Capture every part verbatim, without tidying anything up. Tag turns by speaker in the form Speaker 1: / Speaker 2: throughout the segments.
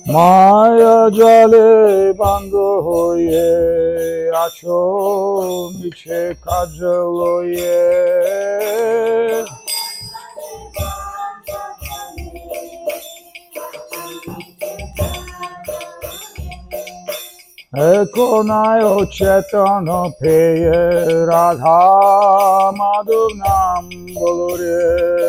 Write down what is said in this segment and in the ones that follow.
Speaker 1: মায়া জলে বাঙ্গ হয়ে আছো মিছে কাজ লয়ে কোনায় চেতন পেয়ে রাধা মাধব নাম বলো রে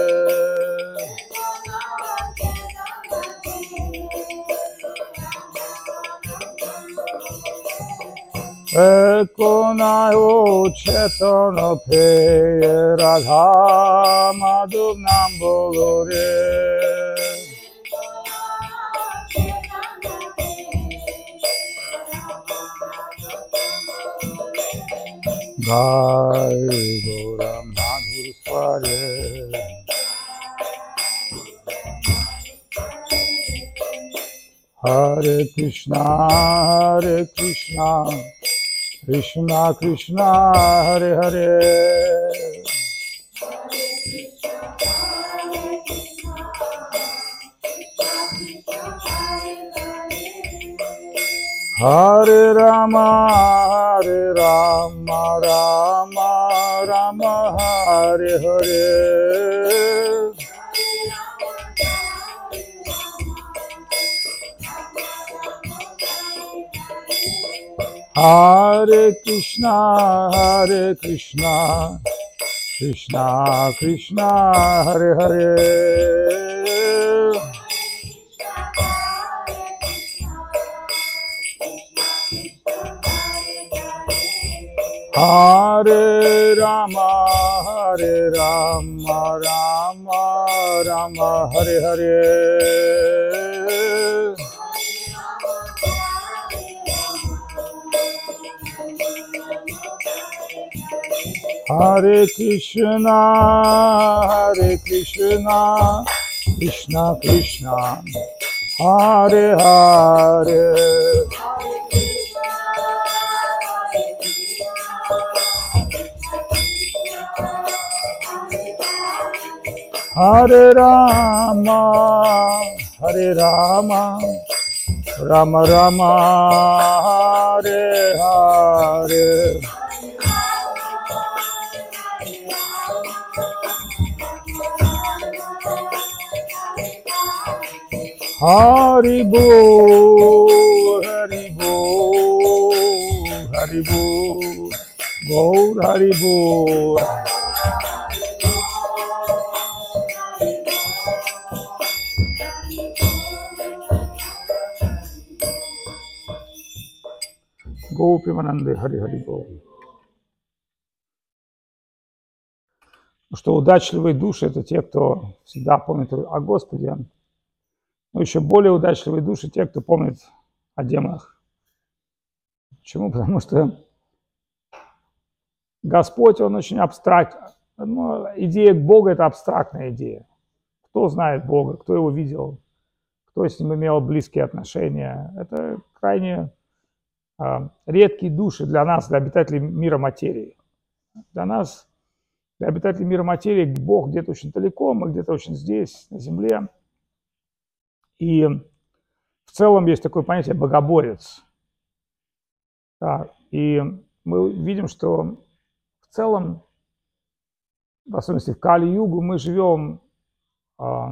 Speaker 1: কোনায় চেতন পেয়ে রাধা মাধব নাম বলো রে গায় গৌরা মাধুর স্বরে হরে কৃষ্ণা হরে কৃষ্ণা কৃষ্ণা কৃষ্ণা হরে হরে হরে রাম হরে রাম রাম রাম হরে হরে হরে কৃষ্ণা হরে কৃষ্ণা কৃষ্ণা কৃষ্ণা হরে হরে হরে রাম হরে রাম রাম রাম হরে হরে হরে কৃষ্ণ হরে কৃষ্ণ কৃষ্ণ কৃষ্ণ হরে হরে হরে রাম হরে রাম রাম রাম হরে হরে হরি বল হরি বল হরি বল গৌর হরি বল Гау Примананды, Хари Хари Гау. Что удачливые души – это те, кто всегда помнит о Господе. Но еще более удачливые души – те, кто помнит о демонах. Почему? Потому что Господь, Он очень абстрактен. Ну, идея Бога – это абстрактная идея. Кто знает Бога, кто Его видел, кто с Ним имел близкие отношения. Это крайне а, редкие души для нас, для обитателей мира материи. Для нас, для обитателей мира материи, Бог где-то очень далеко, мы где-то очень здесь, на земле. И в целом есть такое понятие «богоборец». Да, и мы видим, что в целом, в особенности в Кали-югу, мы живем а,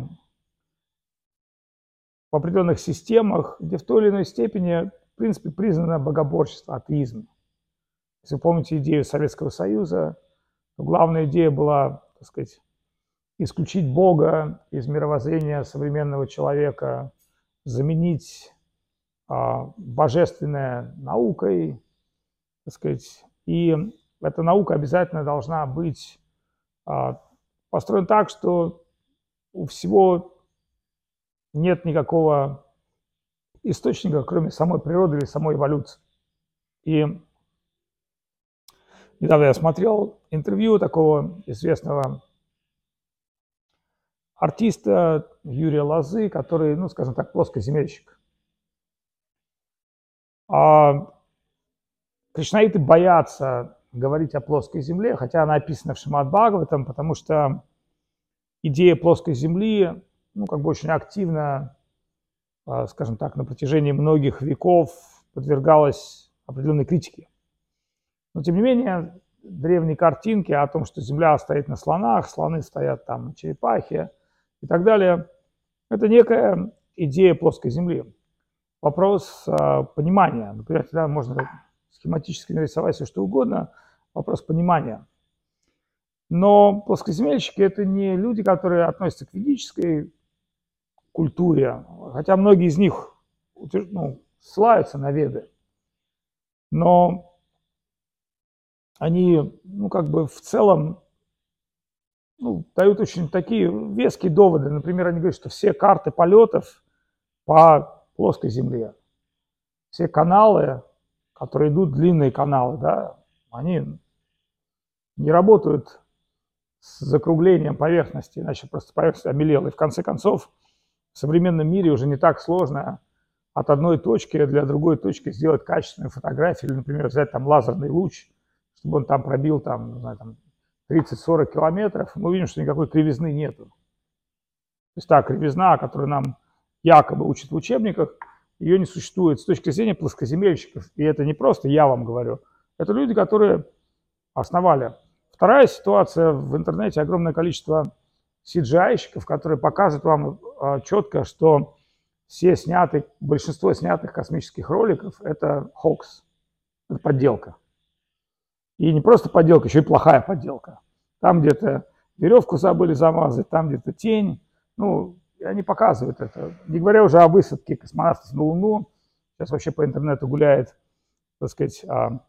Speaker 1: в определенных системах, где в той или иной степени, в принципе, признано богоборчество, атеизм. Если вы помните идею Советского Союза, то главная идея была, так сказать, исключить Бога из мировоззрения современного человека, заменить а, божественное наукой, так сказать, и эта наука обязательно должна быть а, построена так, что у всего нет никакого источника, кроме самой природы или самой эволюции. И недавно я смотрел интервью такого известного артиста Юрия Лозы, который, ну, скажем так, плоскоземельщик. А кришнаиты боятся говорить о плоской земле, хотя она описана в Шримад-Бхагаватам, потому что идея плоской земли, ну, как бы очень активно скажем так, на протяжении многих веков подвергалась определенной критике. Но, тем не менее, древние картинки о том, что Земля стоит на слонах, слоны стоят там на черепахе и так далее, это некая идея плоской Земли. Вопрос э, понимания. Например, всегда можно схематически нарисовать все, что угодно. Вопрос понимания. Но плоскоземельщики – это не люди, которые относятся к ведической культуре, хотя многие из них ну, ссылаются на Веды. Но они, ну, как бы в целом ну, дают очень такие веские доводы. Например, они говорят, что все карты полетов по плоской Земле, все каналы, которые идут, длинные каналы, да, они не работают с закруглением поверхности, иначе просто поверхность обмелела. И в конце концов, в современном мире уже не так сложно от одной точки для другой точки сделать качественную фотографию, или, например, взять там лазерный луч, чтобы он там пробил там, не знаю, там тридцать-сорок километров, мы увидим, что никакой кривизны нету. То есть та кривизна, которую нам якобы учат в учебниках, ее не существует с точки зрения плоскоземельщиков. И это не просто я вам говорю, это люди, которые основали. Вторая ситуация, в интернете огромное количество си джи ай-щиков, которые покажут вам э, четко, что все снятые, большинство снятых космических роликов это хокс, это подделка. И не просто подделка, еще и плохая подделка. Там где-то веревку забыли замазать, там где-то тень. Ну, и они показывают это. Не говоря уже о высадке космонавтов на Луну. Сейчас вообще по интернету гуляет, так сказать, а,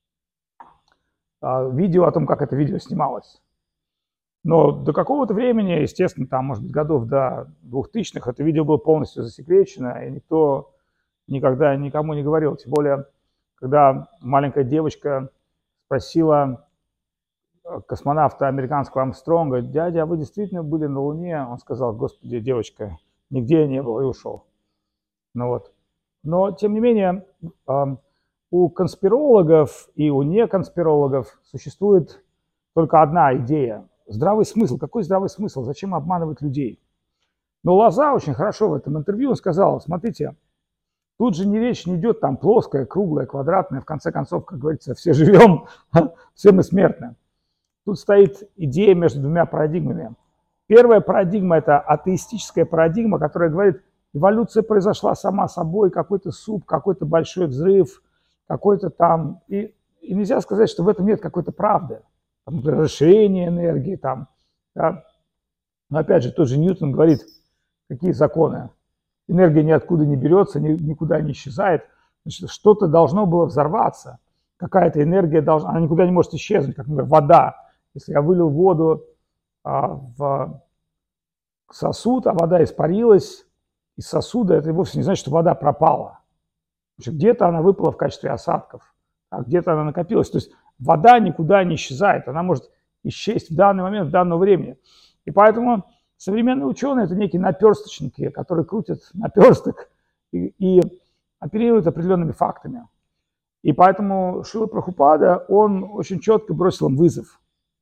Speaker 1: а, видео о том, как это видео снималось. Но до какого-то времени, естественно, там, может быть, годов до двухтысячных, это видео было полностью засекречено, и никто никогда никому не говорил. Тем более, когда маленькая девочка спросила космонавта американского Армстронга: дядя, а вы действительно были на Луне? Он сказал: господи, девочка, нигде я не был, и ушел. Ну вот. Но, тем не менее, у конспирологов и у неконспирологов существует только одна идея. Здравый смысл. Какой здравый смысл? Зачем обманывать людей? Но Лоза очень хорошо в этом интервью он сказал: смотрите, тут же не речь не идет там плоская, круглая, квадратная. В конце концов, как говорится, все живем, все мы смертны. Тут стоит идея между двумя парадигмами. Первая парадигма – это атеистическая парадигма, которая говорит, эволюция произошла сама собой, какой-то суп, какой-то большой взрыв, какой-то там… И, и нельзя сказать, что в этом нет какой-то правды. Там, например, расширение энергии там. Да. Но опять же, тот же Ньютон говорит, какие законы. Энергия ниоткуда не берется, никуда не исчезает. Значит, что-то должно было взорваться. Какая-то энергия должна… Она никуда не может исчезнуть, как, например, вода. Если я вылил воду а, в сосуд, а вода испарилась из сосуда, это вовсе не значит, что вода пропала. Где-то она выпала в качестве осадков, а где-то она накопилась. То есть вода никуда не исчезает, она может исчезнуть в данный момент, в данное время. И поэтому современные ученые – это некие наперсточники, которые крутят наперсток и, и оперируют определенными фактами. И поэтому Шрила Прабхупада, он очень четко бросил им вызов.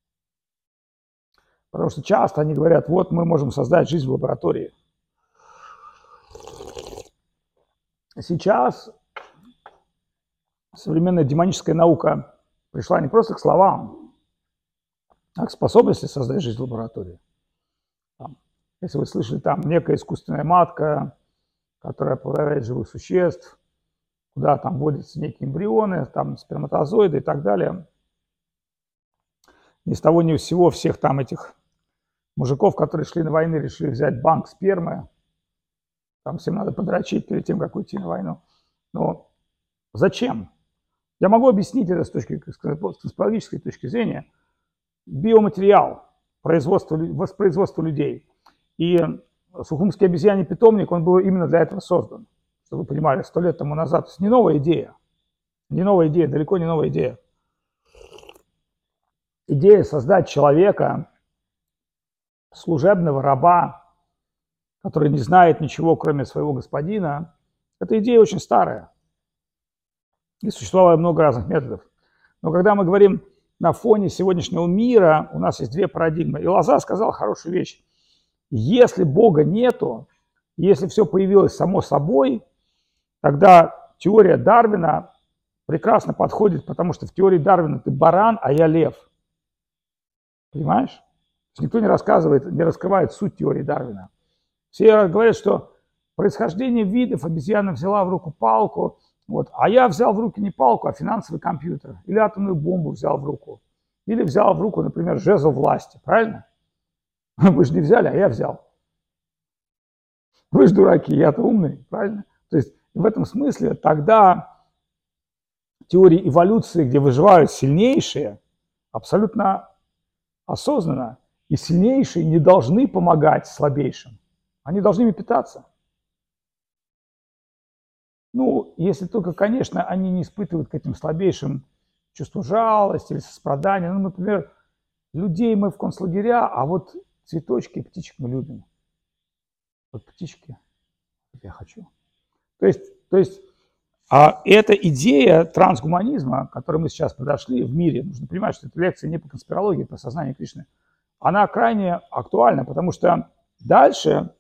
Speaker 1: Потому что часто они говорят, вот мы можем создать жизнь в лаборатории. Сейчас современная демоническая наука пришла не просто к словам, а к способности создать жизнь в лаборатории. Там, если вы слышали, там некая искусственная матка, которая оплодотворяет живых существ, куда там вводятся некие эмбрионы, там сперматозоиды и так далее. Ни с того ни с сего всех там этих мужиков, которые шли на войну, решили взять банк спермы. Там всем надо подрочить перед тем, как уйти на войну. Но зачем? Я могу объяснить это с точки, с космологической точки зрения. Биоматериал, производство, воспроизводство людей. И Сухумский обезьяний питомник, он был именно для этого создан. Чтобы вы понимали, сто лет тому назад. То есть не новая идея. Не новая идея, далеко не новая идея. Идея создать человека, служебного раба, который не знает ничего, кроме своего господина, эта идея очень старая. И существовало много разных методов. Но когда мы говорим на фоне сегодняшнего мира, у нас есть две парадигмы. И Лоза сказал хорошую вещь. Если Бога нету, Если все появилось само собой, тогда теория Дарвина прекрасно подходит, потому что в теории Дарвина ты баран, а я лев. Понимаешь? Никто не рассказывает, не раскрывает суть теории Дарвина. Все говорят, что происхождение видов, обезьяна взяла в руку палку, вот, а я взял в руки не палку, а финансовый компьютер, или атомную бомбу взял в руку, или взял в руку, например, жезл власти, правильно? Вы же не взяли, а я взял. Вы же дураки, я-то умный, правильно? То есть в этом смысле тогда теории эволюции, где выживают сильнейшие, абсолютно осознанно, и сильнейшие не должны помогать слабейшим. Они должны ими питаться. Ну, если только, конечно, они не испытывают к этим слабейшим чувство жалости или сострадания. Ну, например, людей мы в концлагеря, а вот цветочки и птичек мы любим. Вот птички, вот я хочу. То есть, то есть а эта идея трансгуманизма, к которой мы сейчас подошли в мире, нужно понимать, что эта лекция не по конспирологии, а по сознанию Кришны, она крайне актуальна, потому что дальше,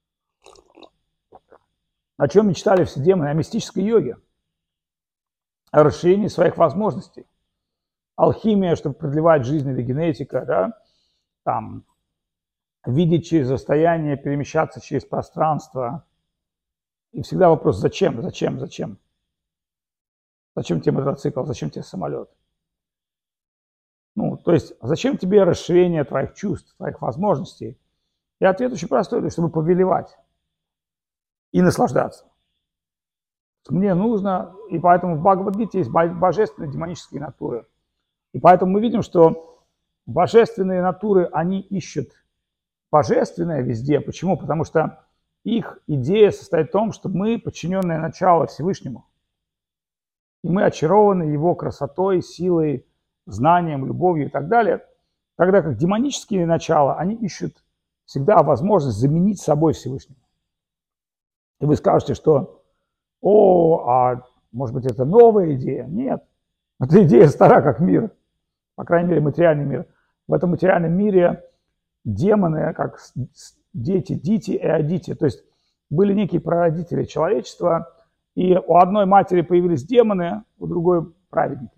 Speaker 1: о чем мечтали все демоны, о мистической йоге, о расширении своих возможностей, алхимия, чтобы продлевать жизнь, или генетика, да, там, видеть через расстояние, перемещаться через пространство. И всегда вопрос, зачем, зачем, зачем? Зачем тебе мотоцикл, зачем тебе самолет? Ну, то есть, зачем тебе расширение твоих чувств, твоих возможностей? И ответ очень простой, чтобы повелевать и наслаждаться. Мне нужно, и поэтому в Бхагавад-гите есть божественные демонические натуры. И поэтому мы видим, что божественные натуры, они ищут божественное везде. Почему? Потому что их идея состоит в том, что мы подчиненное начало Всевышнему. И мы очарованы его красотой, силой, знанием, любовью и так далее. Тогда как демонические начала, они ищут всегда возможность заменить собой Всевышнего. И вы скажете, что, о, а может быть это новая идея? Нет, эта идея стара как мир, по крайней мере материальный мир. В этом материальном мире демоны, как дети, дити и адити, то есть были некие прародители человечества, и у одной матери появились демоны, у другой праведники.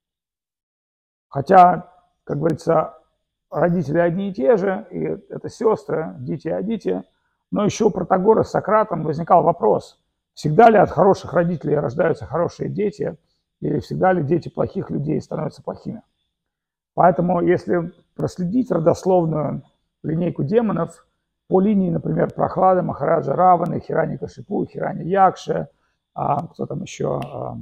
Speaker 1: Хотя, как говорится, родители одни и те же, и это сестры, дити и адити, но еще у Протагора с Сократом возникал вопрос, всегда ли от хороших родителей рождаются хорошие дети, или всегда ли дети плохих людей становятся плохими. Поэтому, если проследить родословную линейку демонов по линии, например, Прохлады, Махараджа Раваны, Хираньякашипу, Хиранья-Якши, а, кто там еще, а,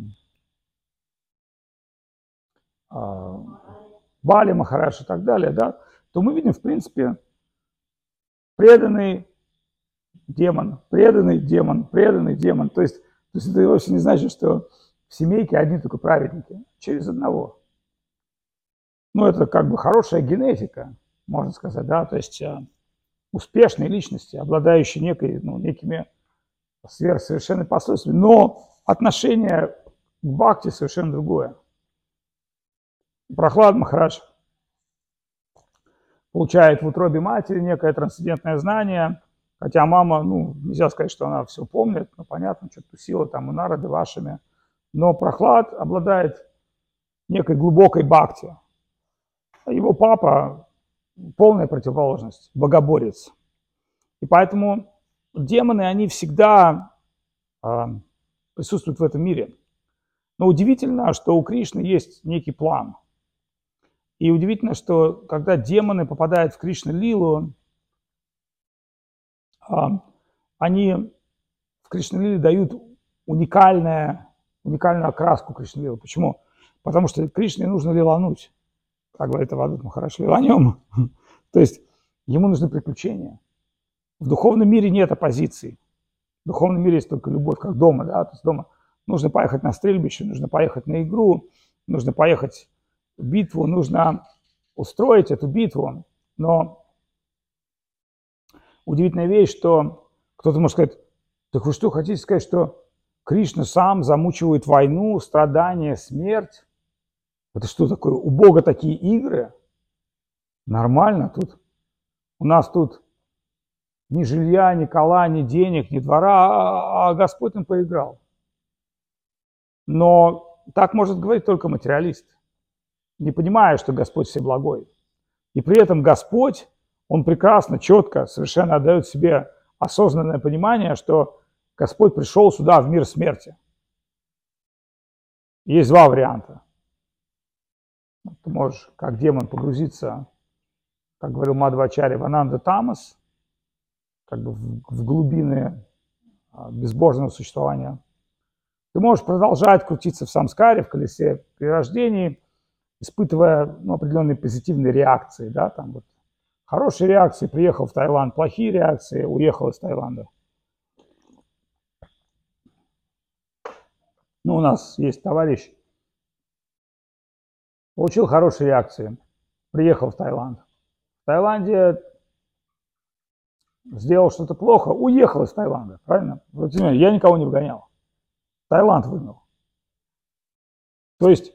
Speaker 1: а, Бали Махарадж и так далее, да, то мы видим, в принципе, преданный демон, преданный демон, преданный демон. То есть, то есть это вовсе не значит, что в семейке одни только праведники, через одного. Ну, это как бы хорошая генетика, можно сказать, да, то есть э, успешные личности, обладающие некой, ну, некими сверхсовершенными последствиями, но отношение к бхакти совершенно другое. Прохлад Махарадж получает в утробе матери некое трансцендентное знание, хотя мама, ну, нельзя сказать, что она все помнит, но понятно, что тусила там и Нарады вашими, но Прохлад обладает некой глубокой бхакти. Его папа полная противоположность, богоборец. И поэтому демоны, они всегда э, присутствуют в этом мире. Но удивительно, что у Кришны есть некий план. И удивительно, что когда демоны попадают в Кришна-лилу, э, они в Кришна-лиле дают уникальное, уникальную окраску Кришна-лилы. Почему? Потому что Кришне нужно лилануть. Как говорит Авадут Махарадж, лиланем. То есть ему нужны приключения. В духовном мире нет оппозиции. В духовном мире есть только любовь, как дома. Да? То есть дома нужно поехать на стрельбище, нужно поехать на игру, нужно поехать в битву, нужно устроить эту битву. Но удивительная вещь, что кто-то может сказать, так вы что, хотите сказать, что Кришна сам замучивает войну, страдания, смерть? Это что такое? У Бога такие игры? Нормально тут. У нас тут ни жилья, ни кола, ни денег, ни двора, а Господь им поиграл. Но так может говорить только материалист, не понимая, что Господь всеблагой. И при этом Господь, Он прекрасно, четко, совершенно отдает себе осознанное понимание, что Господь пришел сюда, в мир смерти. Есть два варианта. Ты можешь, как демон, погрузиться, как говорил Мадхвачарья, в Ананда Тамас, как бы в, в глубины безбожного существования. Ты можешь продолжать крутиться в самскаре, в колесе перерождений, испытывая ну, определенные позитивные реакции. Да, там вот хорошие реакции, приехал в Таиланд, плохие реакции, уехал из Таиланда. Ну, у нас есть товарищ, получил хорошие реакции, приехал в Таиланд. В Таиланде сделал что-то плохо, уехал из Таиланда, правильно? Я никого не выгонял. Таиланд выгнал. То есть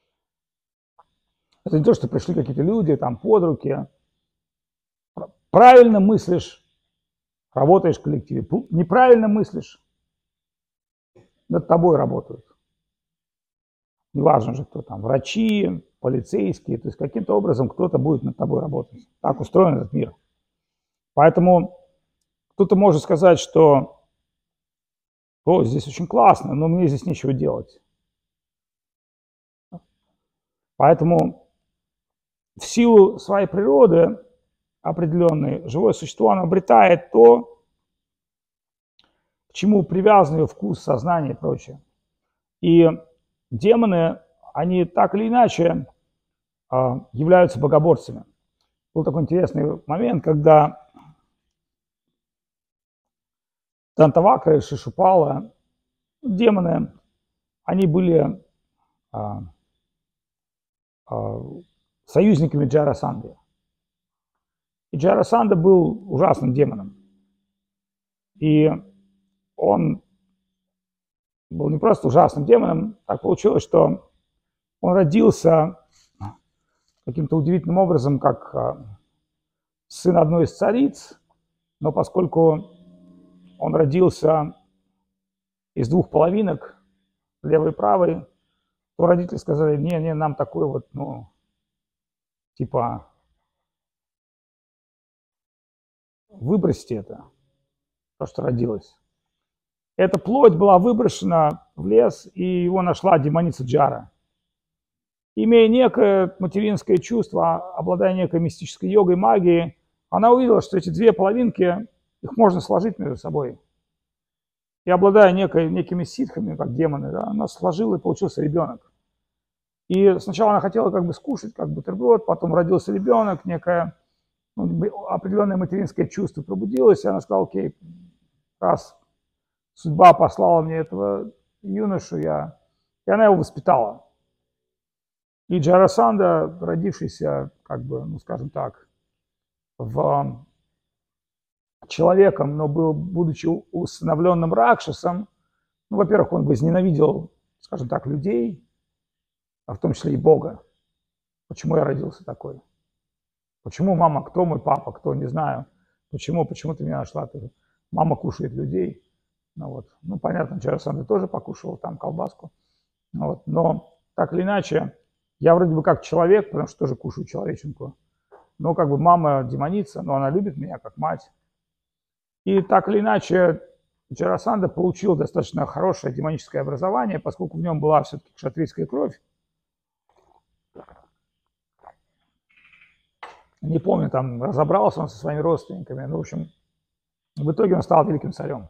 Speaker 1: это не то, что пришли какие-то люди там под руки. Правильно мыслишь, работаешь в коллективе. Неправильно мыслишь, над тобой работают. Неважно же, кто там, врачи, полицейские. То есть каким-то образом кто-то будет над тобой работать. Так устроен этот мир. Поэтому кто-то может сказать, что о, здесь очень классно, но мне здесь нечего делать. Поэтому в силу своей природы определенной живое существо оно обретает то, к чему привязан ее вкус, сознание и прочее. И демоны, они так или иначе являются богоборцами. Был такой интересный момент, когда Дантавакра и Шишупала, демоны, они были а, а, союзниками Джарасанды. И Джарасанда был ужасным демоном. И он был не просто ужасным демоном, так получилось, что он родился каким-то удивительным образом, как сын одной из цариц, но поскольку он родился из двух половинок, левой и правой, то родители сказали, не, не, нам такой вот, ну, типа, выбросьте это, то, что родилось. Эта плоть была выброшена в лес, и его нашла демоница Джара. Имея некое материнское чувство, обладая некой мистической йогой, магией, она увидела, что эти две половинки, их можно сложить между собой. И обладая некой, некими ситхами, как демоны, да, она сложила, и получился ребенок. И сначала она хотела как бы скушать, как бутерброд, потом родился ребенок, некое ну, определенное материнское чувство пробудилось, и она сказала, окей, раз судьба послала мне этого юношу, я... и она его воспитала. И Джарасанда, родившийся, как бы, ну, скажем так, в человеком, но был, будучи усыновленным Ракшасом, ну, во-первых, он возненавидел, скажем так, людей, а в том числе и Бога. Почему я родился такой? Почему мама, кто мой папа, кто, не знаю. Почему, почему ты меня нашла? Ты... Мама кушает людей. Ну, вот. Ну понятно, Джарасанда тоже покушал там колбаску. Ну, вот. Но так или иначе, я вроде бы как человек, потому что тоже кушаю человеченку. Но как бы мама демоница, но она любит меня как мать. И так или иначе, Джарасанда получил достаточно хорошее демоническое образование, поскольку в нем была все-таки кшатрийская кровь. Не помню, там разобрался он со своими родственниками. Ну, в общем, в итоге он стал великим царем.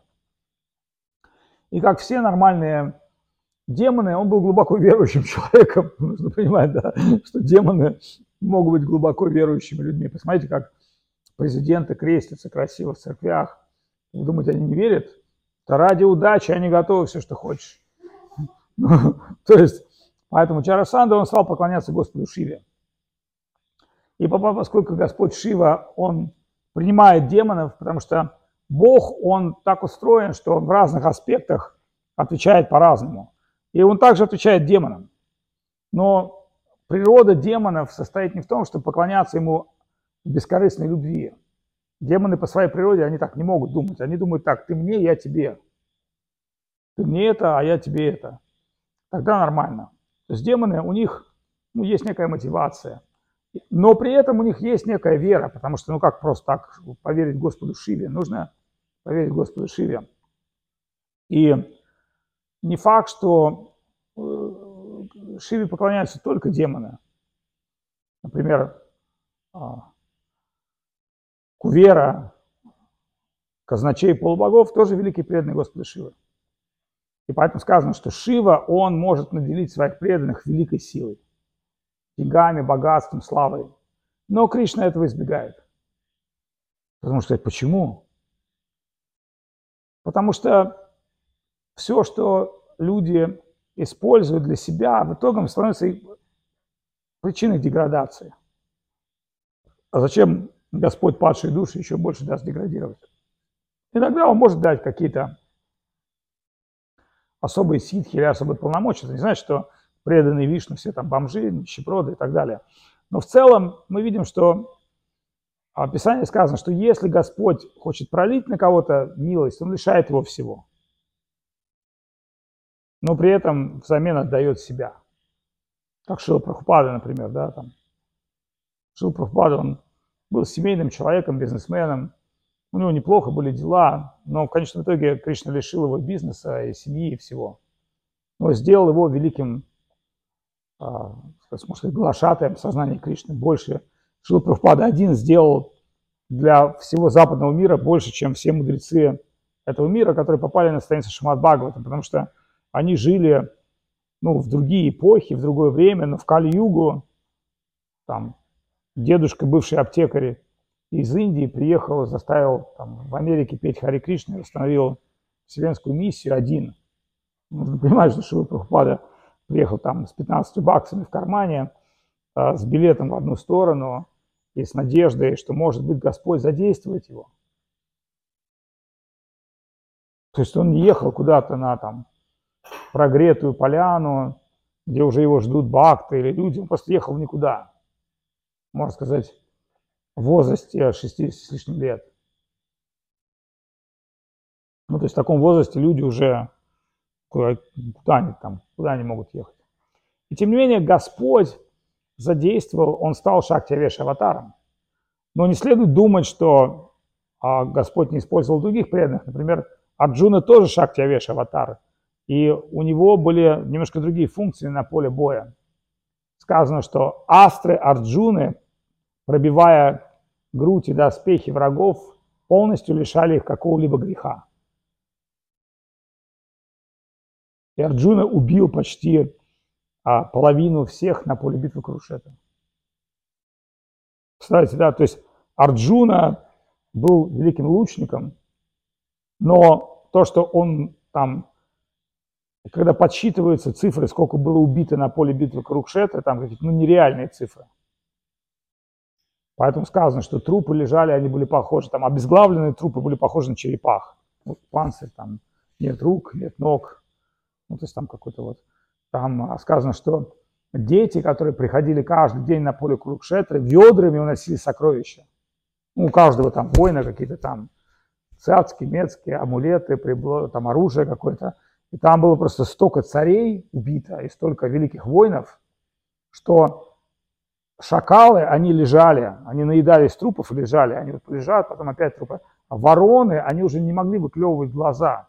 Speaker 1: И как все нормальные демоны, он был глубоко верующим человеком. Нужно понимать, да, что демоны могут быть глубоко верующими людьми. Посмотрите, как президенты крестятся красиво в церквях. Вы думаете, они не верят? То ради удачи они готовы все, что хочешь. То есть, поэтому Джарасанда, он стал поклоняться Господу Шиве. И поскольку Господь Шива, он принимает демонов, потому что Бог, он так устроен, что он в разных аспектах отвечает по-разному. И он также отвечает демонам. Но природа демонов состоит не в том, чтобы поклоняться ему в бескорыстной любви. Демоны по своей природе, они так не могут думать. Они думают так: ты мне, я тебе. Ты мне это, а я тебе это. Тогда нормально. То есть демоны, у них ну, есть некая мотивация. Но при этом у них есть некая вера, потому что, ну как просто так поверить Господу Шиве? Нужно поверить Господу Шиве. И не факт, что Шиве поклоняются только демоны. Например, Кувера, казначей полубогов, тоже великий преданный Господа Шивы. И поэтому сказано, что Шива, он может наделить своих преданных великой силой, деньгами, богатством, славой. Но Кришна этого избегает. Потому что почему? Потому что все, что люди используют для себя, в итоге становится причиной деградации. А зачем Господь падшие души еще больше даст деградировать? Иногда Он может дать какие-то особые ситхи или особые полномочия. Это не значит, что преданные Вишну все там бомжи, нищеброды и так далее. Но в целом мы видим, что в Писании сказано, что если Господь хочет пролить на кого-то милость, Он лишает его всего. Но при этом взамен отдает себя. Как Шрила Прабхупада, например, да, там. Шрила Прабхупада, он был семейным человеком, бизнесменом. У него неплохо были дела, но в конечном итоге Кришна лишил его бизнеса и семьи, и всего. Но сделал его великим, можно сказать, глашатаем сознания Кришны. Больше Шрила Прабхупада один сделал для всего западного мира больше, чем все мудрецы этого мира, которые попали на страницу Шримад Бхагаватам, потому что они жили ну, в другие эпохи, в другое время, но в Кали-югу, там, дедушка, бывший аптекарь из Индии, приехал, заставил там, в Америке петь Хари Кришну и восстановил вселенскую миссию один. Нужно понимать, что Шрила Прабхупада приехал там с пятнадцатью баксами в кармане, с билетом в одну сторону и с надеждой, что, может быть, Господь задействует его. То есть он не ехал куда-то на там прогретую поляну, где уже его ждут бхакты или люди, он просто ехал в никуда. Можно сказать, в возрасте шестидесяти с лишним лет. Ну, то есть в таком возрасте люди уже куда, куда они там, куда они могут ехать. И тем не менее Господь задействовал, он стал Шакти-Авеш аватаром. Но не следует думать, что а, Господь не использовал других преданных. Например, Арджуна тоже Шакти-Авеш аватар. И у него были немножко другие функции на поле боя. Сказано, что астры Арджуны, пробивая грудь и доспехи врагов, полностью лишали их какого-либо греха. И Арджуна убил почти а, половину всех на поле битвы Курукшетра. Представляете, да, то есть Арджуна был великим лучником, но то, что он там, когда подсчитываются цифры, сколько было убито на поле битвы Курукшетра, там какие-то ну, нереальные цифры. Поэтому сказано, что трупы лежали, они были похожи, там обезглавленные трупы были похожи на черепах. Вот панцирь, там нет рук, нет ног, ну то есть там какой-то вот. Там сказано, что дети, которые приходили каждый день на поле Курукшетры, ведрами уносили сокровища. Ну, у каждого там воина какие-то там цацки, мецкие, амулеты, прибло, там оружие какое-то. И там было просто столько царей убито и столько великих воинов, что шакалы, они лежали, они наедались трупов и лежали, они вот лежат, потом опять трупы. А вороны, они уже не могли выклевывать глаза.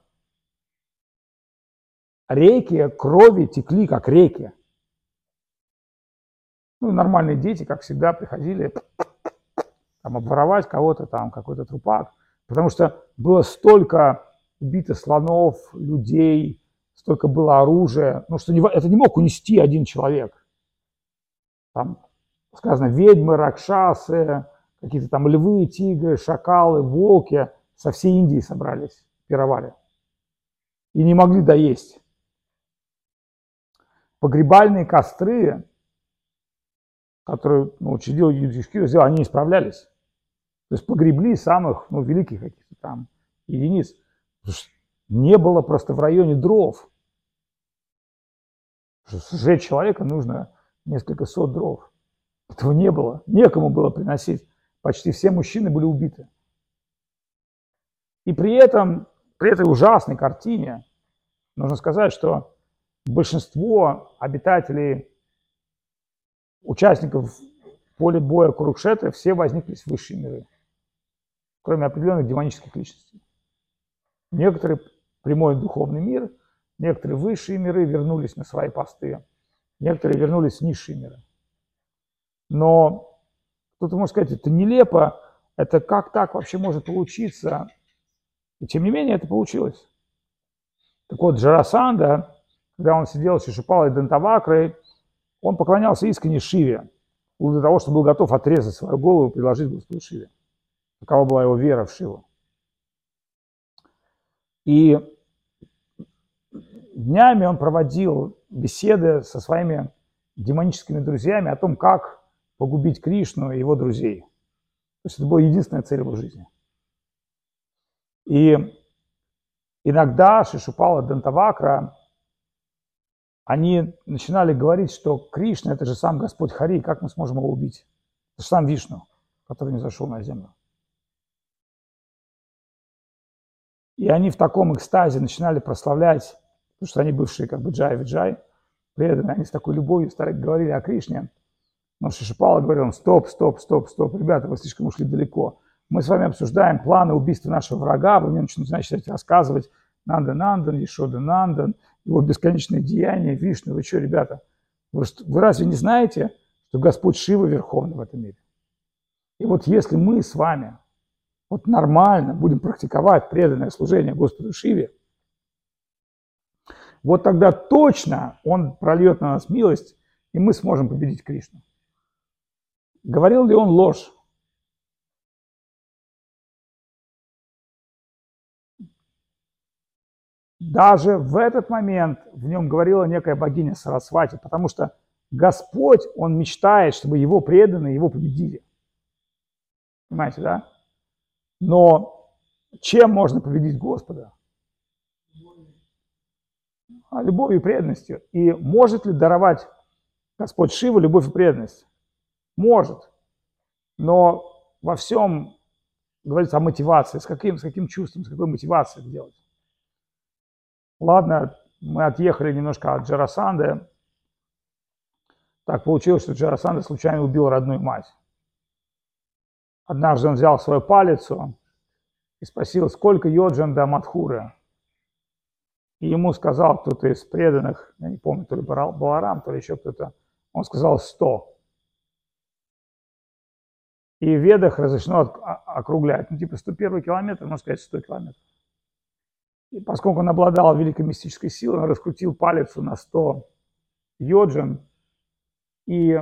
Speaker 1: Реки крови текли, как реки. Ну, нормальные дети, как всегда, приходили там обворовать кого-то, там какой-то трупак. Потому что было столько убито слонов, людей, столько было оружия, ну, что не, это не мог унести один человек. Там сказано, ведьмы, ракшасы, какие-то там львы, тигры, шакалы, волки со всей Индии собрались, пировали. И не могли доесть. Погребальные костры, которые ну, учредил Юдхишхира, они не справлялись. То есть погребли самых ну, великих каких-то там единиц. Не было просто в районе дров. Сжечь человека нужно несколько сот дров. Этого не было. Некому было приносить. Почти все мужчины были убиты. И при этом, при этой ужасной картине, нужно сказать, что большинство обитателей, участников поля боя Курукшетры, все возникли в высшие миры, кроме определенных демонических личностей. Некоторые прямой духовный мир, некоторые высшие миры вернулись на свои посты, некоторые вернулись в низшие миры. Но кто-то может сказать, это нелепо, это как так вообще может получиться? И тем не менее это получилось. Так вот, Джарасанда, когда он сидел с Шишупалой и Дантавакрой, он поклонялся искренне Шиве, для того, чтобы был готов отрезать свою голову и предложить Господу Шиве. Такова была его вера в Шиву. И днями он проводил беседы со своими демоническими друзьями о том, как погубить Кришну и его друзей. То есть это была единственная цель его жизни. И иногда Шишупала и Дантавакра, они начинали говорить, что Кришна – это же сам Господь Хари, как мы сможем его убить? Это же сам Вишну, который не зашел на землю. И они в таком экстазе начинали прославлять, потому что они бывшие как бы джай-виджай, преданные, они с такой любовью стали говорили о Кришне. Но Шишупала говорил: стоп, стоп, стоп, стоп, ребята, вы слишком ушли далеко. Мы с вами обсуждаем планы убийства нашего врага, вы мне начинаете рассказывать Нанда Нандан, Ешода Нандан, его бесконечные деяния, Вишну. Вы что, ребята, вы, вы разве не знаете, что Господь Шива верховный в этом мире? И вот если мы с вами вот нормально будем практиковать преданное служение Господу Шиве, вот тогда точно Он прольет на нас милость, и мы сможем победить Кришну. Говорил ли он ложь? Даже в этот момент в нем говорила некая богиня Сарасвати, потому что Господь, Он мечтает, чтобы Его преданные Его победили. Понимаете, да? Но чем можно победить Господа? А, любовью и преданностью. И может ли даровать Господь Шива любовь и преданность? Может. Но во всем говорится о мотивации. С каким, с каким чувством, с какой мотивацией это делать? Ладно, мы отъехали немножко от Джарасанды. Так получилось, что Джарасанда случайно убил родную мать. Однажды он взял свою палицу и спросил, сколько йоджан до Мадхуры. И ему сказал кто-то из преданных, я не помню, то ли Баларам, то ли еще кто-то, он сказал сто. И в Ведах разрешено округлять. Ну, типа сто первый километр, можно сказать сто километров. И поскольку он обладал великой мистической силой, он раскрутил палицу на сто йоджан, и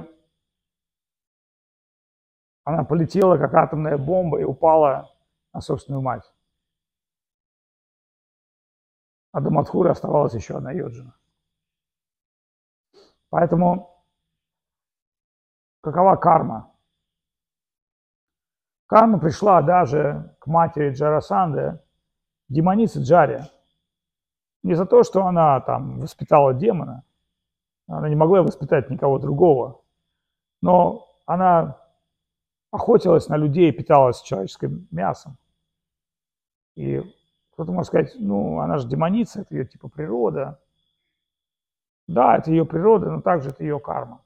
Speaker 1: она полетела, как атомная бомба, и упала на собственную мать. А до Мадхуры оставалась еще одна йоджана. Поэтому какова карма? Карма пришла даже к матери Джарасанды, демонице Джаре. Не за то, что она там воспитала демона, она не могла воспитать никого другого, но она охотилась на людей, питалась человеческим мясом. И кто-то может сказать, ну, она же демоница, это ее типа природа. Да, это ее природа, но также это ее карма.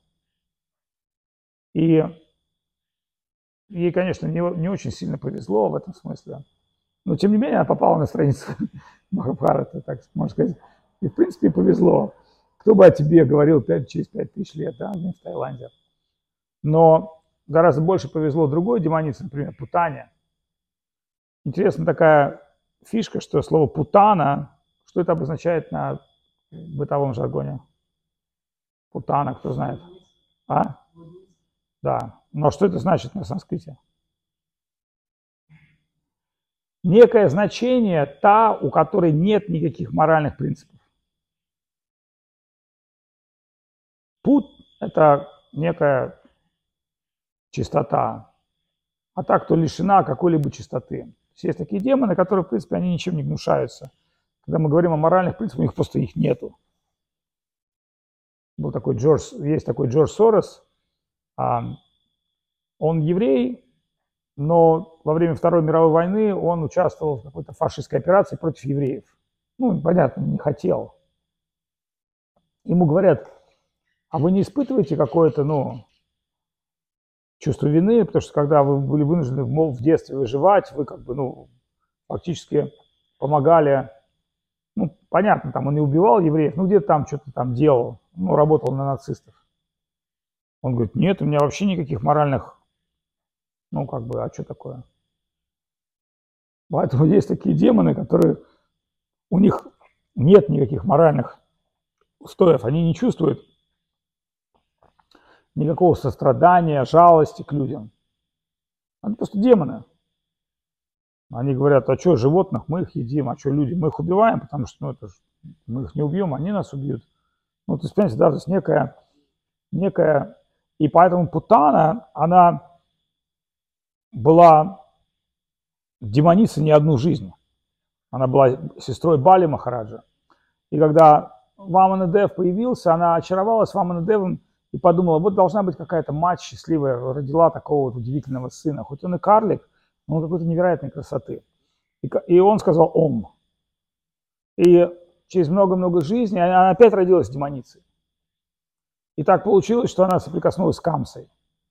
Speaker 1: И ей, конечно, не, не очень сильно повезло в этом смысле. Но, тем не менее, она попала на страницу Махабхараты, так можно сказать. И, в принципе, повезло. Кто бы о тебе говорил пять, через пять тысяч лет, да, в Таиланде. Но гораздо больше повезло другой демонице, например, Путане. Интересна такая фишка, что слово «путана», что это обозначает на бытовом жаргоне? Путана, кто знает? А? Да. Но что это значит на санскрите? Некое значение, та, у которой нет никаких моральных принципов. Пут – это некая чистота, а та, кто лишена какой-либо чистоты. Есть такие демоны, которые, в принципе, они ничем не гнушаются. Когда мы говорим о моральных принципах, у них просто их нету. Был такой Джордж, есть такой Джордж Сорос, он еврей, но во время Второй мировой войны он участвовал в какой-то фашистской операции против евреев. Ну, понятно, не хотел. Ему говорят, а вы не испытываете какое-то, ну, чувство вины, потому что когда вы были вынуждены в детстве выживать, вы как бы, ну, фактически помогали, ну, понятно, там он не убивал евреев, ну, где-то там что-то там делал, ну, работал на нацистов. Он говорит, нет, у меня вообще никаких моральных, ну, как бы, а что такое? Поэтому есть такие демоны, которые, у них нет никаких моральных устоев, они не чувствуют никакого сострадания, жалости к людям. Они просто демоны. Они говорят, а что животных, мы их едим, а что люди, мы их убиваем, потому что ну, это ж, мы их не убьем, они нас убьют. Ну, то есть, понимаете, да, то есть некая, некая... И поэтому Путана, она была демонисой не одну жизнь. Она была сестрой Бали Махараджа. И когда Ваманадев появился, она очаровалась Ваманадевом и подумала, вот должна быть какая-то мать счастливая, родила такого вот удивительного сына. Хоть он и карлик, но он какой-то невероятной красоты. И, и он сказал «Ом». И через много-много жизней она опять родилась демоницей. И так получилось, что она соприкоснулась с Камсой.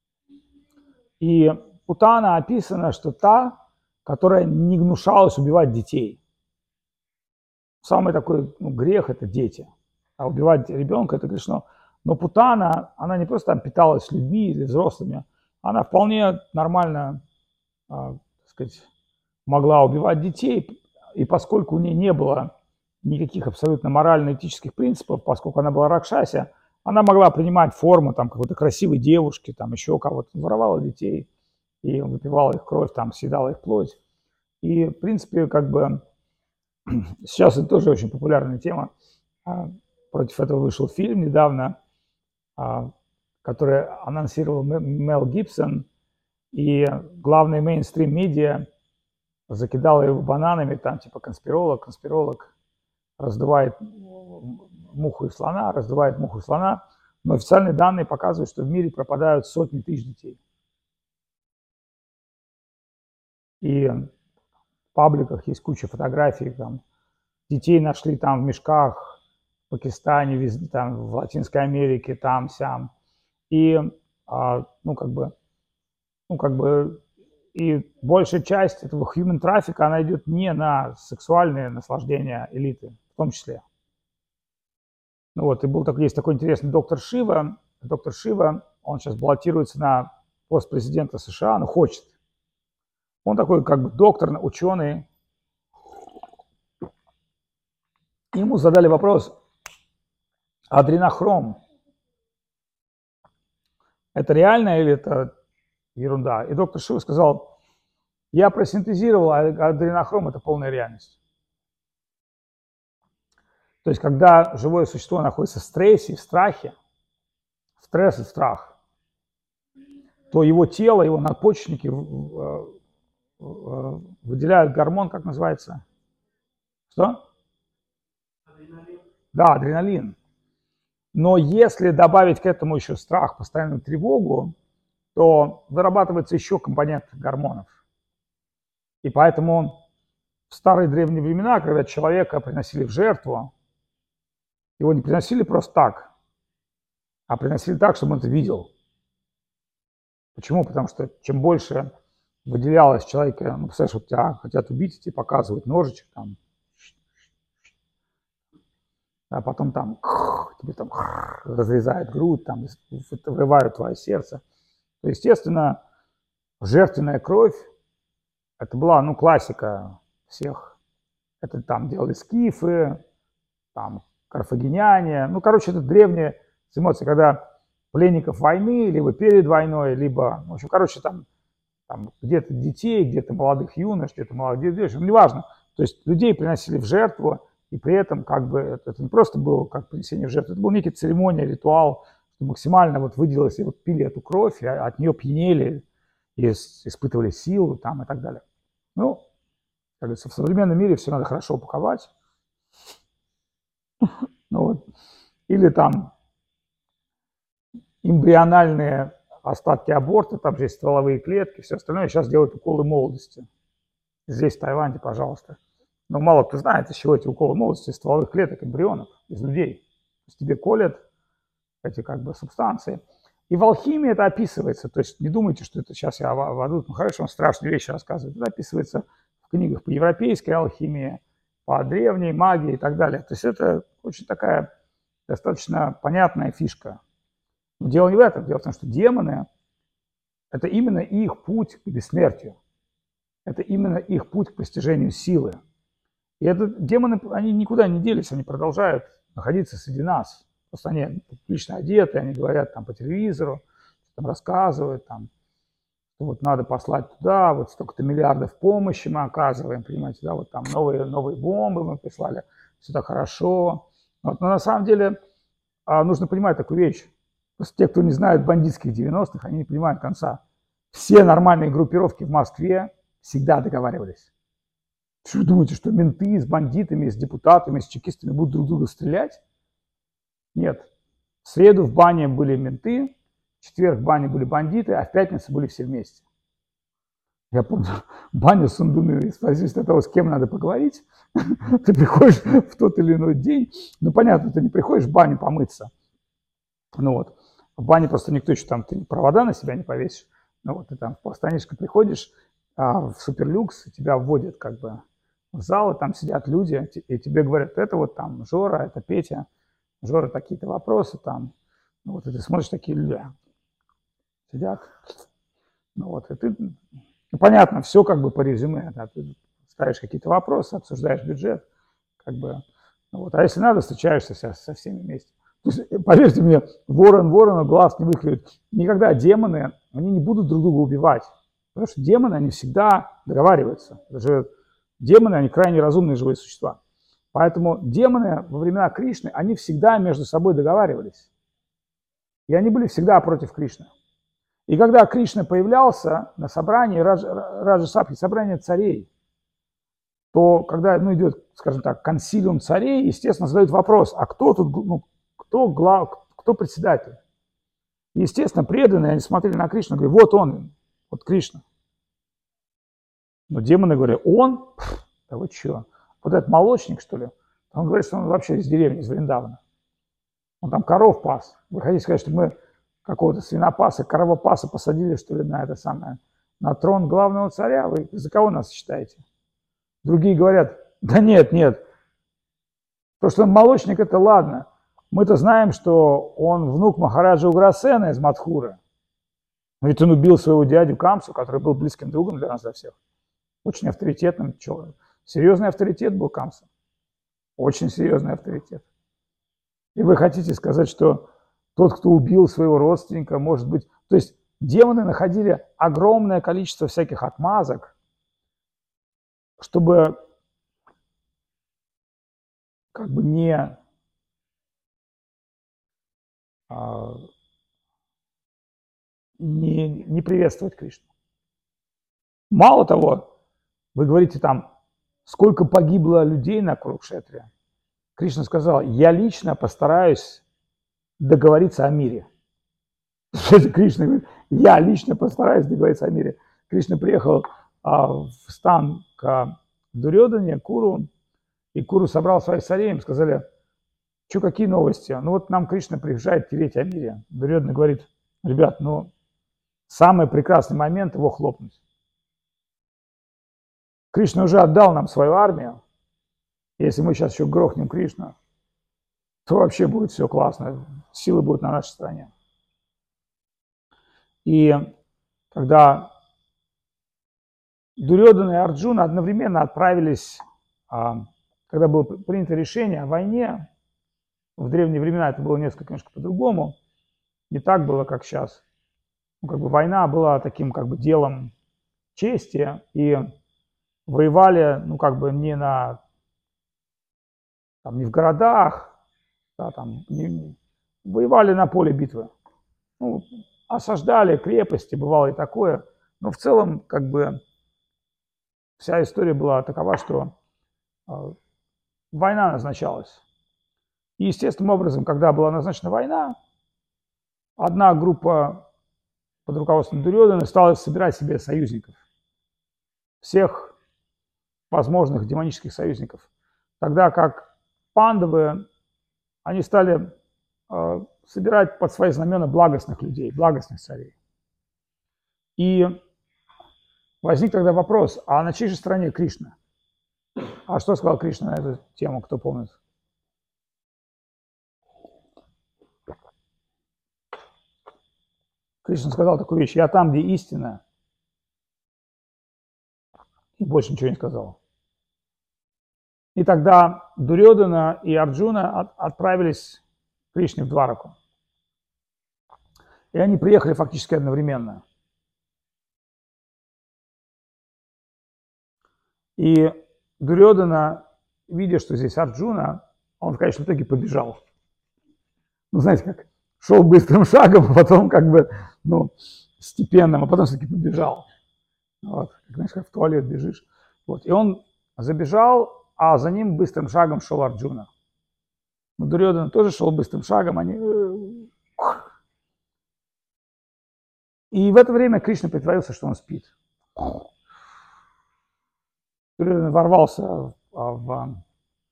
Speaker 1: И Путана описана, что та, которая не гнушалась убивать детей. Самый такой ну, грех – это дети. А убивать ребенка – это грешно. Но Путана, она не просто там питалась людьми или взрослыми, она вполне нормально, э, так сказать, могла убивать детей. И поскольку у нее не было никаких абсолютно морально-этических принципов, поскольку она была Ракшаси, она могла принимать форму там какой-то красивой девушки, там еще кого-то, воровала детей и выпивала их кровь, там съедала их плоть. И, в принципе, как бы сейчас это тоже очень популярная тема. Против этого вышел фильм недавно, который анонсировал Мел Гибсон, и главный мейнстрим-медиа закидала его бананами, там типа конспиролог, конспиролог раздувает муху и слона, раздувает муху и слона, но официальные данные показывают, что в мире пропадают сотни тысяч детей. И в пабликах есть куча фотографий, там, детей нашли там в мешках в Пакистане, везде, там, в Латинской Америке, там, сям. И, а, ну, как бы, ну, как бы, и большая часть этого human traffic, она идет не на сексуальные наслаждения элиты, в том числе. Ну вот, и был такой, есть такой интересный доктор Шива. Доктор Шива, он сейчас баллотируется на пост президента США, ну, хочет. Он такой, как бы, доктор, ученый. Ему задали вопрос, адренохром – это реально или это ерунда? И доктор Шива сказал, я просинтезировал, а адренохром – это полная реальность. То есть, когда живое существо находится в стрессе, в страхе, стресс и страх, то его тело, его надпочечники выделяют гормон, как называется? Что? Адреналин. Да, адреналин. Но если добавить к этому еще страх, постоянную тревогу, то вырабатывается еще компонент гормонов. И поэтому в старые древние времена, когда человека приносили в жертву, его не приносили просто так, а приносили так, чтобы он это видел. Почему? Потому что чем больше выделялось человека, ну, представляешь, вот тебя хотят убить, тебе показывают ножичек, там, а потом там тебе там разрезают грудь, там вырывают твое сердце. То, естественно, жертвенная кровь, это была, ну, классика всех. Это там делали скифы, там, карфагеняне. Ну, короче, это древние эмоции, когда пленников войны, либо перед войной, либо, в общем, короче, там, там где-то детей, где-то молодых юнош, где-то молодых девушек, ну, неважно. То есть людей приносили в жертву, и при этом как бы это, это не просто было как принесение в жертву, это был некий церемония, ритуал, что максимально вот выделилось, и вот пили эту кровь, и от нее пьянели, и испытывали силу там и так далее. Ну, как говорится, в современном мире все надо хорошо упаковать. Ну, вот. Или там эмбриональные остатки аборта, там же есть стволовые клетки, все остальное. Сейчас делают уколы молодости. Здесь, в Таиланде, пожалуйста. Но мало кто знает, из чего эти уколы молодости, из стволовых клеток, эмбрионов, из людей. То есть тебе колят эти как бы субстанции. И в алхимии это описывается. То есть не думайте, что это сейчас я в аду, ну хорошо, он страшные вещи рассказывает. Это описывается в книгах по европейской алхимии, по древней магии и так далее. То есть это очень такая достаточно понятная фишка. Но дело не в этом. Дело в том, что демоны – это именно их путь к бессмертию. Это именно их путь к постижению силы. И это, демоны, они никуда не делись, они продолжают находиться среди нас. Просто они публично одеты, они говорят там по телевизору, там рассказывают, там, что вот надо послать туда, вот столько-то миллиардов помощи мы оказываем, понимаете, да, вот там новые, новые бомбы мы прислали, все так хорошо. Вот, но на самом деле нужно понимать такую вещь. Просто те, кто не знает бандитских девяностых, они не понимают конца. Все нормальные группировки в Москве всегда договаривались. Что вы думаете, что менты с бандитами, с депутатами, с чекистами будут друг друга стрелять? Нет. В среду в бане были менты, в четверг в бане были бандиты, а в пятницу были все вместе. Я помню, баня Сундуны, зависит от того, с кем надо поговорить. Ты приходишь в тот или иной день, ну понятно, ты не приходишь в баню помыться. Ну вот, в бане просто никто еще там, ты провода на себя не повесишь. Ну вот, ты там в полстанишко приходишь, а в суперлюкс, тебя вводят как бы в зал, и там сидят люди, и тебе говорят, это вот там Жора, это Петя. Жора, такие-то вопросы там. Ну, вот, и ты смотришь, такие люди сидят. Ну, вот, и ты, ну, понятно, все как бы по резюме. Да, ты ставишь какие-то вопросы, обсуждаешь бюджет. Как бы, ну, вот, а если надо, встречаешься со, со всеми вместе. То есть, поверьте мне, ворон ворону глаз не выклюет. Никогда демоны, они не будут друг друга убивать. Потому что демоны, они всегда договариваются. Даже демоны, они крайне разумные живые существа. Поэтому демоны во времена Кришны, они всегда между собой договаривались. И они были всегда против Кришны. И когда Кришна появлялся на собрании, Раджа Сабхи, собрание царей, то когда ну, идет, скажем так, консилиум царей, естественно, задают вопрос, а кто тут, ну, кто, глав, кто председатель? Естественно, преданные, они смотрели на Кришну и говорили, вот он, вот Кришна. Но демоны говорят, он? Да вы что? Вот этот молочник, что ли? Он говорит, что он вообще из деревни, из Вриндавана. Он там коров пас. Вы хотите сказать, что мы какого-то свинопаса, коровопаса посадили, что ли, на это самое, на трон главного царя? Вы за кого нас считаете? Другие говорят, да нет, нет. То, что он молочник, это ладно. Мы-то знаем, что он внук Махараджа Уграсена из Мадхуры. Но ведь он убил своего дядю Камсу, который был близким другом для нас, для всех. Очень авторитетным человеком. Серьезный авторитет был Камса. Очень серьезный авторитет. И вы хотите сказать, что тот, кто убил своего родственника, может быть... То есть демоны находили огромное количество всяких отмазок, чтобы как бы не... Не, не приветствовать Кришну. Мало того, вы говорите там, сколько погибло людей на Курукшетре. Кришна сказал, я лично постараюсь договориться о мире. Кришна говорит, я лично постараюсь договориться о мире. Кришна приехал а, в стан к Дурьодане, Куру, и Куру собрал своих царей, им сказали, что, какие новости? Ну вот нам Кришна приезжает тереть о мире. Дурьодана говорит, ребят, ну самый прекрасный момент его хлопнуть. Кришна уже отдал нам свою армию. Если мы сейчас еще грохнем Кришну, то вообще будет все классно. Силы будут на нашей стороне. И когда Дурьодана и Арджуна одновременно отправились, когда было принято решение о войне, в древние времена это было несколько, немножко по-другому, не так было, как сейчас. Ну, как бы война была таким как бы делом чести, и воевали, ну, как бы не на, там, не в городах, да, там, не, воевали на поле битвы. Ну, осаждали крепости, бывало и такое, но в целом, как бы, вся история была такова, что э, война назначалась. И естественным образом, когда была назначена война, одна группа под руководством Дурьодана стал собирать себе союзников. Всех возможных демонических союзников. Тогда как Пандавы, они стали э, собирать под свои знамена благостных людей, благостных царей. И возник тогда вопрос, а на чьей же стороне Кришна? А что сказал Кришна на эту тему, кто помнит? Кришна сказал такую вещь: я там, где истина, и больше ничего не сказал. И тогда Дурьодана и Арджуна от, отправились к Кришне в Двараку. И они приехали фактически одновременно. И Дурьодана, видя, что здесь Арджуна, он в конечном итоге побежал. Ну, знаете, как шел быстрым шагом, а потом как бы, ну, степенным, а потом все-таки побежал. Вот, как, знаешь, как в туалет бежишь. Вот. И он забежал, а за ним быстрым шагом шел Арджуна. Но Дурьодана тоже шел быстрым шагом, они... И в это время Кришна притворился, что он спит. Дурьодана ворвался в, в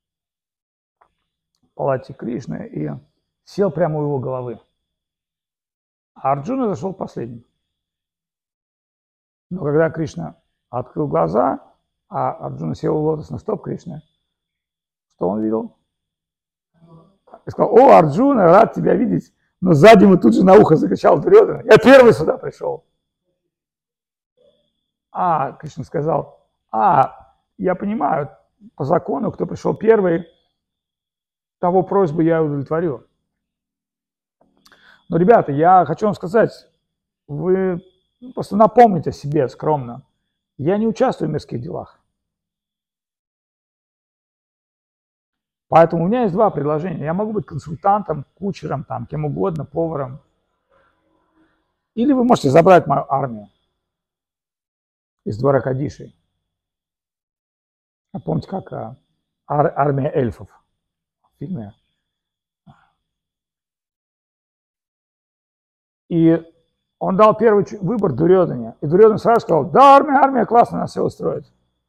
Speaker 1: палате Кришны и сел прямо у его головы. А Арджуна зашел последним. Но когда Кришна открыл глаза, а Арджуна сел у лотосных стоп Кришны, что он видел? И сказал: о, Арджуна, рад тебя видеть. Но сзади ему тут же на ухо закричал Дурьодана: я первый сюда пришел. А, Кришна сказал: а, я понимаю, по закону, кто пришел первый, того просьбу я удовлетворю. Но, ребята, я хочу вам сказать, вы просто напомните о себе скромно. Я не участвую в мирских делах. Поэтому у меня есть два предложения. Я могу быть консультантом, кучером, там, кем угодно, поваром. Или вы можете забрать мою армию из Дваракадиши. А помните, как а, ар, армия эльфов в фильме? И он дал первый выбор Дурьодане. И Дурьодан сразу сказал: да, армия, армия, классно, нас все устроит.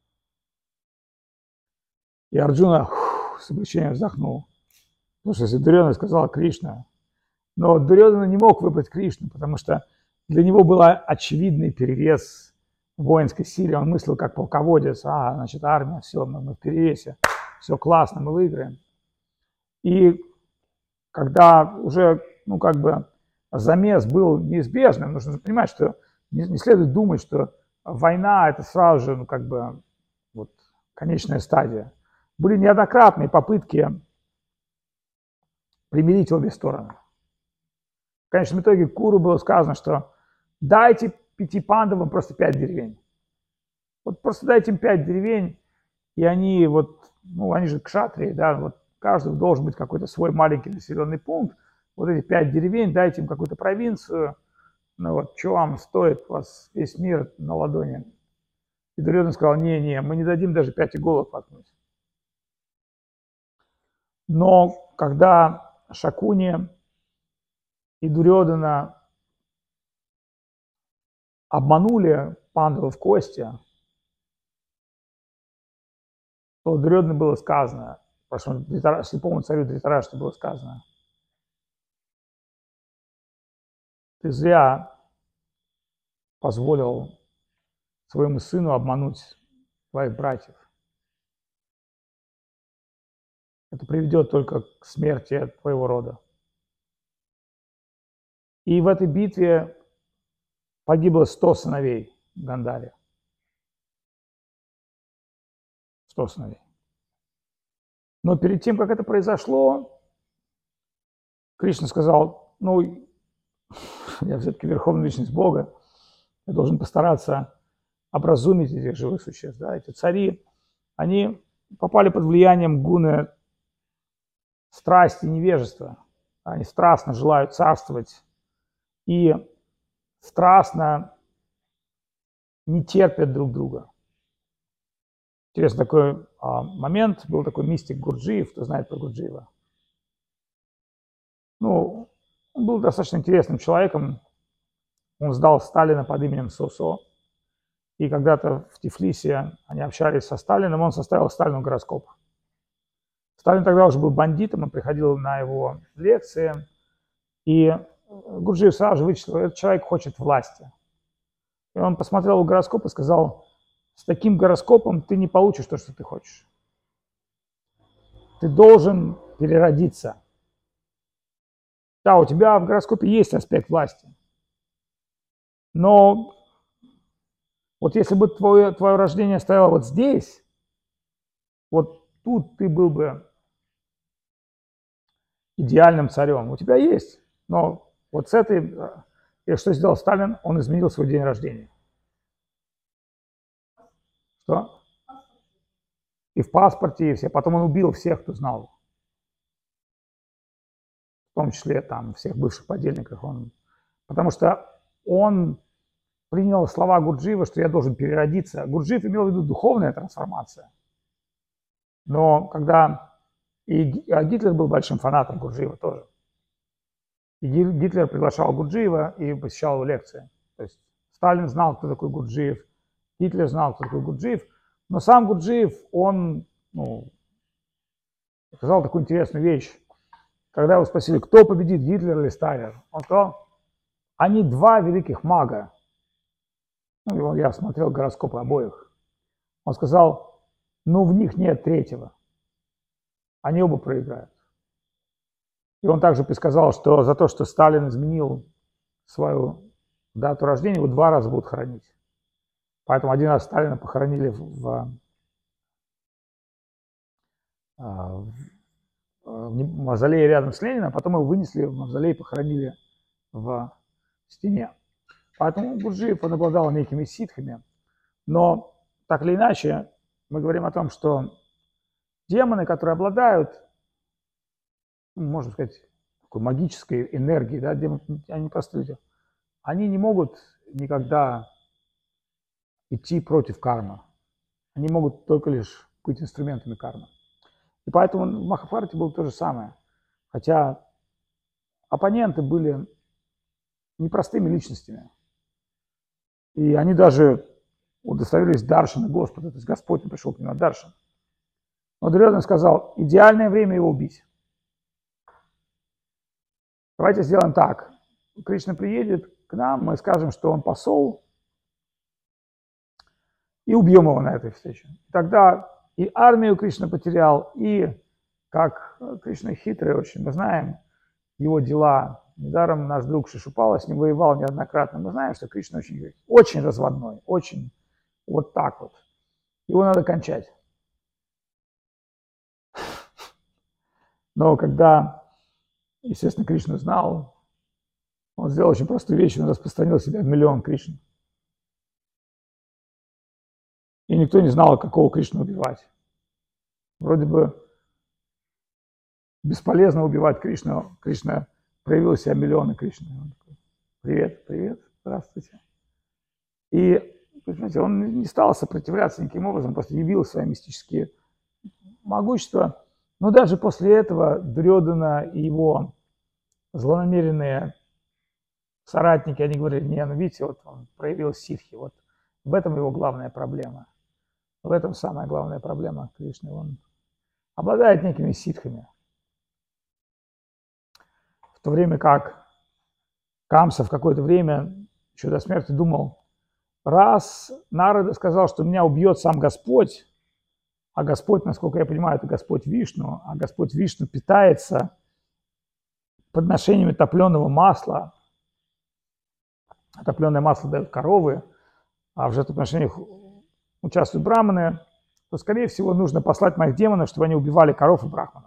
Speaker 1: И Арджуна фух, с облегчением вздохнул. Потому что если Дурьодана сказал Кришна, но Дурьодана не мог выбрать Кришну, потому что для него был очевидный перевес в воинской силе. Он мыслил как полководец: а, значит, армия, все, мы, мы в перевесе, все классно, мы выиграем. И когда уже, ну, как бы замес был неизбежным, нужно понимать, что не, не следует думать, что война — это сразу же, ну, как бы, вот, конечная стадия. Были неоднократные попытки примирить обе стороны. В конечном итоге Куру было сказано, что дайте пяти пандавам просто пять деревень. Вот просто дайте им пять деревень, и они вот, ну, они же кшатрии, да, вот каждый должен быть какой-то свой маленький населенный пункт. Вот эти пять деревень, дайте им какую-то провинцию. Ну вот, что вам стоит, у вас весь мир на ладони. И Дурьодан сказал: не-не, мы не дадим даже пять иголок воткнуть. Но когда Шакуни и Дурьодана обманули пандавов в кости, то Дурьодану было сказано, прошу, слепому царю Дритараштре было сказано: ты зря позволил своему сыну обмануть твоих братьев. Это приведет только к смерти твоего рода. И в этой битве погибло сто сыновей Гандари. Сто сыновей. Но перед тем, как это произошло, Кришна сказал: ну, я все-таки верховная личность Бога, я должен постараться образумить этих живых существ. Да? Эти цари, они попали под влиянием гуны страсти и невежества. Они страстно желают царствовать и страстно не терпят друг друга. Интересный такой а, момент. Был такой мистик Гурджиев, кто знает про Гурджиева. Ну, он был достаточно интересным человеком. он сдал Сталина под именем Сосо. И когда-то в Тифлисе они общались со Сталином, он составил Сталину гороскоп. Сталин тогда уже был бандитом, он приходил на его лекции, и Гурджиев сразу же вычислил, этот человек хочет власти. И он посмотрел в гороскоп и сказал, с таким гороскопом ты не получишь то, что ты хочешь. Ты должен переродиться. Да, у тебя в гороскопе есть аспект власти, но вот если бы твое, твое рождение стояло вот здесь, вот тут ты был бы идеальным царем. У тебя есть, но вот с этой... И что сделал Сталин? Он изменил свой день рождения. Что? И в паспорте, и все. Потом он убил всех, кто знал. В том числе там всех бывших подельников. Он... Потому что он принял слова Гурджиева, что я должен переродиться. Гурджиев имел в виду духовная трансформация. Но когда... И Гитлер был большим фанатом Гурджиева тоже. И Гитлер приглашал Гурджиева и посещал его лекции. То есть Сталин знал, кто такой Гурджиев, Гитлер знал, кто такой Гурджиев, но сам Гурджиев, он ну, сказал такую интересную вещь. Когда его спросили, кто победит, Гитлер или Сталин, он сказал, они два великих мага. Ну, я смотрел гороскопы обоих. Он сказал, ну в них нет третьего. Они оба проиграют. И он также предсказал, что за то, что Сталин изменил свою дату рождения, его два раза будут хоронить. Поэтому один раз Сталина похоронили в, в, в мавзолее рядом с Лениным, а потом его вынесли в мавзолей и похоронили в стене. Поэтому Гурджиев, он обладал некими ситхами. Но так или иначе, мы говорим о том, что демоны, которые обладают, можно сказать, такой магической энергией, да, демоны, они простые люди, они не могут никогда идти против кармы. Они могут только лишь быть инструментами кармы. И поэтому в Махабхарате было то же самое. Хотя оппоненты были непростыми личностями. И они даже удостоверились даршана Господа, то есть Господь пришел к ним на даршан. Но Дурьодхан сказал, идеальное время его убить. Давайте сделаем так. Кришна приедет к нам, мы скажем, что он посол, и убьем его на этой встрече. Тогда и армию Кришна потерял, и, как Кришна хитрый очень, мы знаем его дела. Недаром наш друг Шишупала с ним воевал неоднократно. Мы знаем, что Кришна очень, очень разводной, очень вот так вот. Его надо кончать. Но когда, естественно, Кришна знал, он сделал очень простую вещь, он распространил себя в миллион Кришн. И никто не знал, какого Кришну убивать. Вроде бы бесполезно убивать Кришну. Кришна проявил себя миллионы Кришны. Он такой, привет, привет, здравствуйте. И, понимаете, он не стал сопротивляться никаким образом, просто явил свои мистические могущества. Но даже после этого Дурьодхана и его злонамеренные соратники, они говорили, не, ну видите, вот он проявил ситхи, вот в этом его главная проблема. В этом самая главная проблема Кришны. Он обладает некими ситхами. В то время как Камса в какое-то время, еще до смерти, думал, раз Нарада сказал, что меня убьет сам Господь, а Господь, насколько я понимаю, это Господь Вишну, а Господь Вишну питается подношениями топленого масла. Топленое масло дают коровы, а в жертвоприношениях участвуют браманы, то, скорее всего, нужно послать моих демонов, чтобы они убивали коров и брахманов.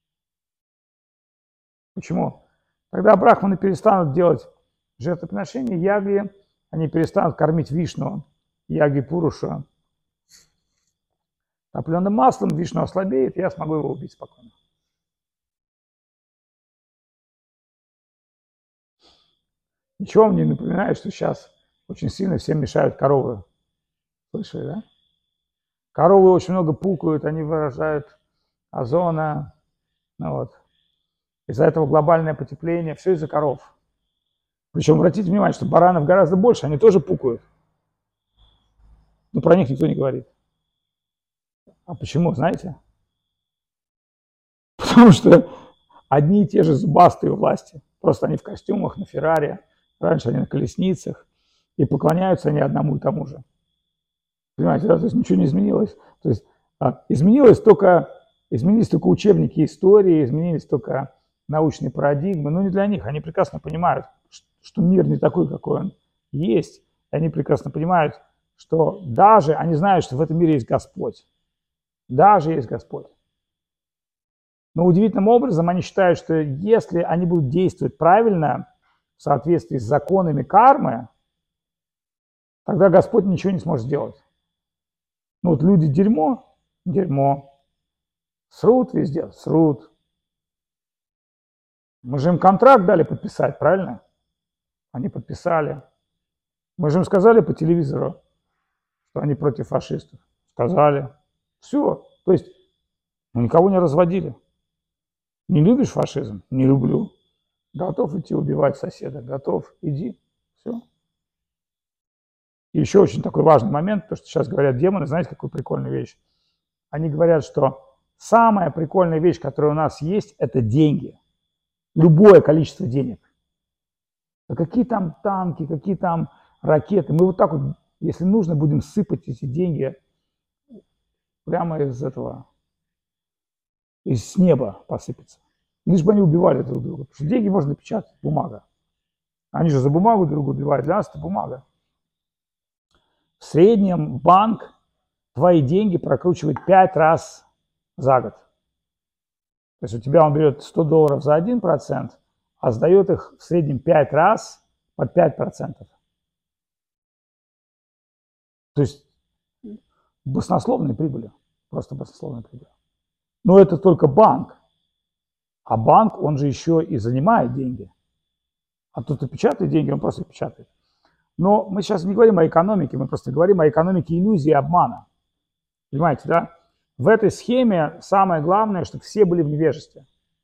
Speaker 1: Почему? Тогда брахманы перестанут делать жертвоприношения, яги, они перестанут кормить Вишну, яги Пуруша топленым маслом, Вишну ослабеет, и я смогу его убить спокойно. Ничего мне не напоминает, что сейчас очень сильно всем мешают коровы. Слышали, да? Коровы очень много пукают, они выражают озона. Ну вот. Из-за этого глобальное потепление, все из-за коров. Причем обратите внимание, что баранов гораздо больше, они тоже пукают. Но про них никто не говорит. А почему, знаете? Потому что одни и те же зубастые у власти. Просто они в костюмах, на Феррари, раньше они на колесницах, и поклоняются они одному и тому же. Понимаете, да? То есть ничего не изменилось. То есть а, изменилось только, изменились только учебники истории, изменились только научные парадигмы, но не для них. Они прекрасно понимают, что мир не такой, какой он есть. И они прекрасно понимают, что даже, они знают, что в этом мире есть Господь. Даже есть Господь. Но удивительным образом они считают, что если они будут действовать правильно, в соответствии с законами кармы, тогда Господь ничего не сможет сделать. Ну вот люди дерьмо, дерьмо. Срут везде, срут. Мы же им контракт дали подписать, правильно? Они подписали. Мы же им сказали по телевизору, что они против фашистов. Сказали. Все. То есть мы никого не разводили. Не любишь фашизм? Не люблю. Готов идти убивать соседа? Готов. Иди. Все. И еще очень такой важный момент, то, что сейчас говорят демоны, знаете, какую прикольную вещь? Они говорят, что самая прикольная вещь, которая у нас есть, это деньги. Любое количество денег. А какие там танки, какие там ракеты. Мы вот так вот, если нужно, будем сыпать эти деньги прямо из этого, из неба посыпаться. Лишь бы они убивали друг друга. Потому что деньги можно печатать, бумага. Они же за бумагу друг друга убивают, для нас это бумага. В среднем банк твои деньги прокручивает пять раз за год. То есть у тебя он берет сто долларов за один процент, а сдает их в среднем пять раз под пять процентов. То есть баснословные прибыли. Просто баснословные прибыли. Но это только банк. А банк, он же еще и занимает деньги. А тот, кто печатает деньги, он просто их печатает. Но мы сейчас не говорим о экономике, мы просто говорим о экономике иллюзии и обмана. Понимаете, да? В этой схеме самое главное, чтобы все были в невежестве.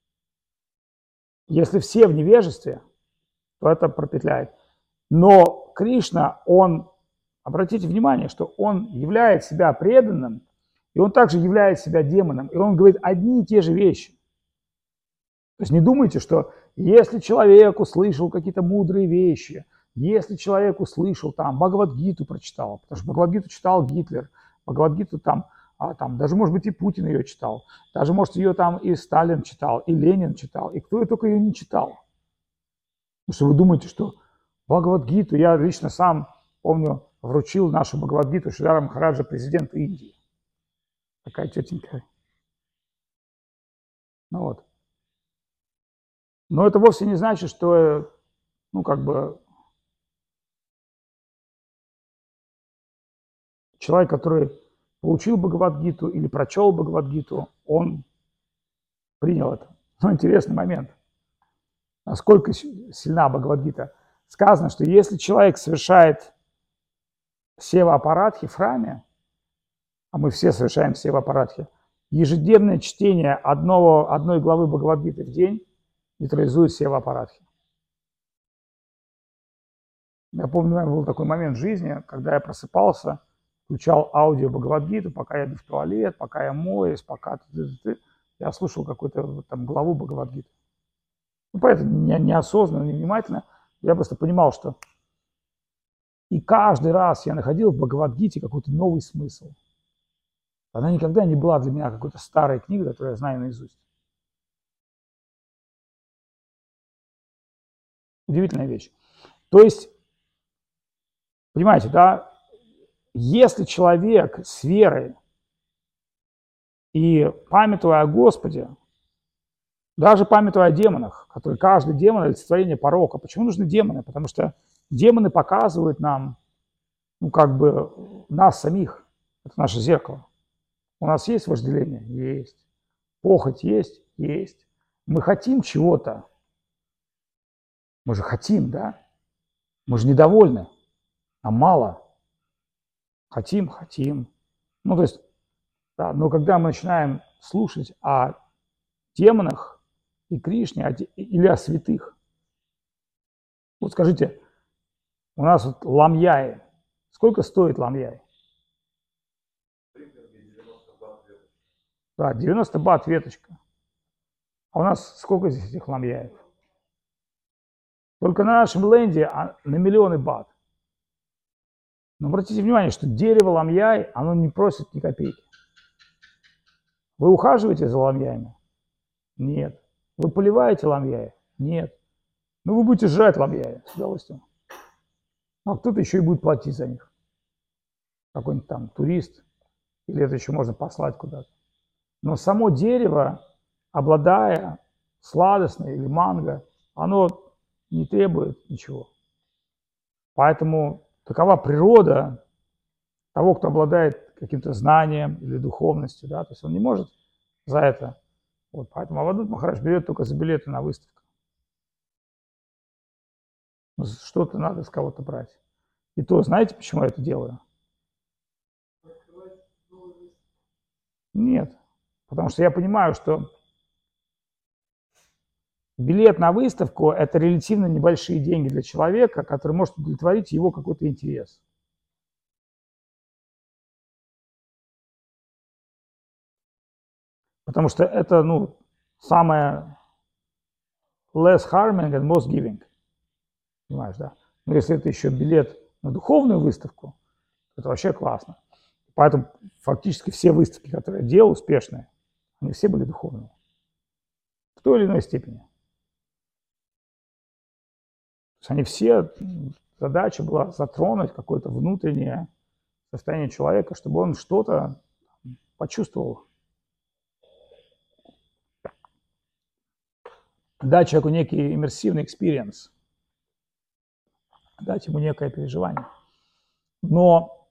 Speaker 1: Если все в невежестве, то это пропетляет. Но Кришна, он, обратите внимание, что он являет себя преданным, и он также являет себя демоном, и он говорит одни и те же вещи. То есть не думайте, что если человек услышал какие-то мудрые вещи, если человек услышал, там, Бхагавад-гиту прочитал, потому что Бхагавад-гиту читал Гитлер, Бхагавад-гиту там, а, там, даже, может быть, и Путин ее читал, даже, может, ее там и Сталин читал, и Ленин читал, и кто только ее не читал. Потому что вы думаете, что Бхагавад-гиту, я лично сам, помню, вручил нашу Бхагавад-гиту Шридхара Махараджа, президенту Индии. Такая тетенька. Ну вот. Но это вовсе не значит, что, ну, как бы, человек, который получил Бхагавад-гиту или прочел Бхагавад-гиту, он принял это. Но интересный момент. Насколько сильна Бхагавад-гита. Сказано, что если человек совершает сева-апарадхи в храме, а мы все совершаем сева-апарадхи, ежедневное чтение одного, одной главы Бхагавад-гиты в день нейтрализует сева-апарадхи. Я помню, был такой момент в жизни, когда я просыпался, включал аудио Бхагавад-гиту, пока я иду в туалет, пока я моюсь, пока я слушал какую-то там главу Бхагавад-гиты. Ну, поэтому не, неосознанно, невнимательно, я просто понимал, что и каждый раз я находил в Бхагавад-гите какой-то новый смысл. Она никогда не была для меня какой-то старой книгой, которую я знаю наизусть. Удивительная вещь. То есть, понимаете, да, если человек с верой и памятуя о Господе, даже памятуя о демонах, которые каждый демон – олицетворение порока. Почему нужны демоны? Потому что демоны показывают нам, ну, как бы, нас самих. Это наше зеркало. У нас есть вожделение? Есть. Похоть есть? Есть. Мы хотим чего-то. Мы же хотим, да? Мы же недовольны. Нам мало. Хотим, хотим. Ну, то есть, да, но когда мы начинаем слушать о демонах и Кришне, или о святых, Вот скажите, у нас вот ламьяи. Сколько стоит ламьяй? Да, девяносто бат веточка. А у нас сколько здесь этих ламьяев? Только на нашем ленде на миллионы бат. Но обратите внимание, что дерево ламьяй, оно не просит ни копейки. Вы ухаживаете за ламьяями? Нет. Вы поливаете ламьяи? Нет. Ну, вы будете жрать ламьяи с удовольствием. А кто-то еще и будет платить за них. Какой-нибудь там турист. Или это еще можно послать куда-то. Но само дерево, обладая сладостной или манго, оно не требует ничего. Поэтому такова природа того, кто обладает каким-то знанием или духовностью. Да? То есть он не может за это. Вот, поэтому Авадут Махарадж берет только за билеты на выставку. Что-то надо с кого-то брать. И то, знаете, почему я это делаю? Нет. Потому что я понимаю, что билет на выставку – это релятивно небольшие деньги для человека, который может удовлетворить его какой-то интерес. Потому что это, ну, самое less harming and most giving. Понимаешь, да? Но если это еще билет на духовную выставку, это вообще классно. Поэтому фактически все выставки, которые я делал, успешные, они все были духовные. В той или иной степени. То есть они все, задача была затронуть какое-то внутреннее состояние человека, чтобы он что-то почувствовал. Дать человеку некий иммерсивный experience. Дать ему некое переживание. Но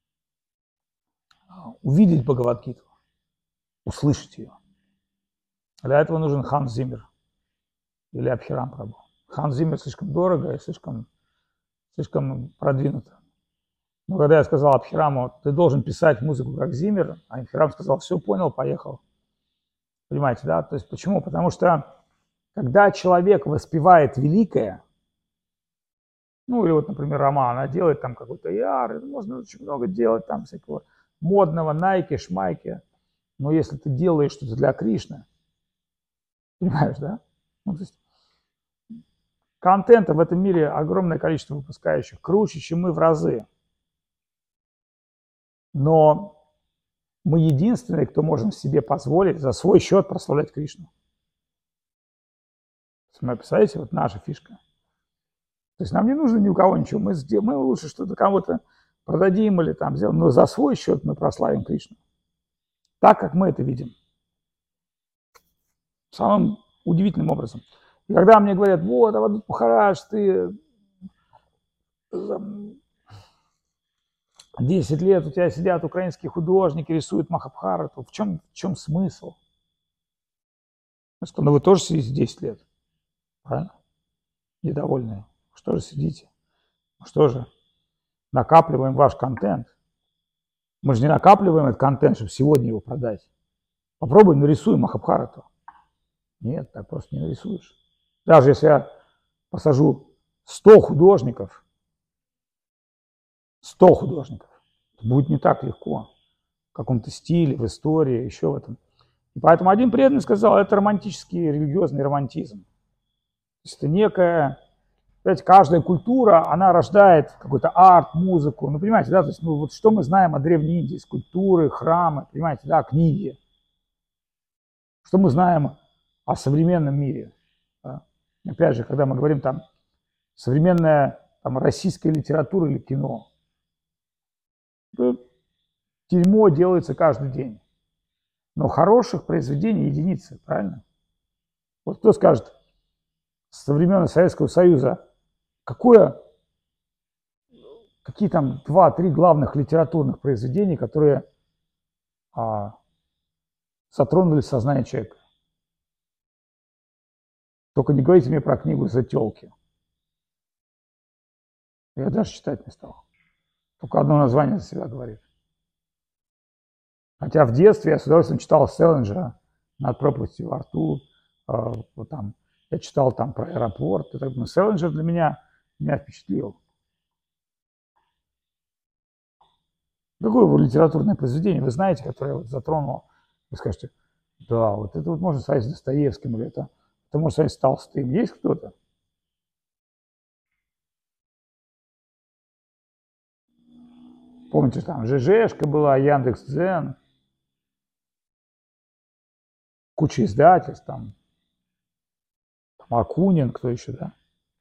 Speaker 1: увидеть Бхагавад-гиту, услышать ее. Для этого нужен Ханс Зиммер или Абхирам Прабху. Ханс Зиммер слишком дорого и слишком, слишком продвинуто. Но когда я сказал Абхираму, ты должен писать музыку как Зиммер, а Абхирам сказал, все, понял, поехал. Понимаете, да? То есть почему? Потому что когда человек воспевает великое, ну или вот, например, Рома, она делает там какой-то яр, можно очень много делать там всякого модного, найки, шмайки, но если ты делаешь что-то для Кришны, понимаешь, да? Ну, то есть контента в этом мире огромное количество выпускающих, круче, чем мы в разы. Но мы единственные, кто можем себе позволить за свой счет прославлять Кришну. Вы представляете, вот наша фишка. То есть нам не нужно ни у кого ничего. Мы, мы лучше что-то кому-то продадим или там сделаем, но за свой счет мы прославим Кришну. Так, как мы это видим. Самым удивительным образом. И когда мне говорят, вот, Авадут Махарадж, ты десять лет, у тебя сидят украинские художники, рисуют Махабхарату, в чем, в чем смысл? Я сказал, ну вы тоже сидите десять лет, правильно? Недовольные. Что же сидите? Что же? Накапливаем ваш контент. Мы же не накапливаем этот контент, чтобы сегодня его продать. Попробуй нарисуй Махабхарату. Нет, так просто не нарисуешь. Даже если я посажу сто художников, сто художников, это будет не так легко. В каком-то стиле, в истории, еще в этом. И поэтому один преданный сказал, это романтический религиозный романтизм. То есть это некая, знаете, каждая культура, она рождает какой-то арт, музыку. Ну, понимаете, да, то есть, ну, вот что мы знаем о Древней Индии, скульптуры, храмы, понимаете, да, книги. Что мы знаем о современном мире. Да? Опять же, когда мы говорим там современная там, российская литература или кино, дерьмо делается каждый день. Но хороших произведений единицы, правильно? Вот кто скажет, со времен Советского Союза, какое, какие там два-три главных литературных произведения, которые а, затронули сознание человека? Только не говорите мне про книгу «За тёлки». Я даже читать не стал. Только одно название за себя говорит. Хотя в детстве я с удовольствием читал Селлинджера «Над пропастью во рту». Э, вот там, я читал там про аэропорт. Но Селлинджер для меня меня впечатлил. Какое литературное произведение, вы знаете, которое вот затронуло, вы скажете, да, вот это вот можно сказать с Достоевским, или это, это можно сказать с Толстым. Есть кто-то? Помните, там ЖЖшка была, Яндекс.Дзен, куча издательств, там, там Акунин, кто еще, да?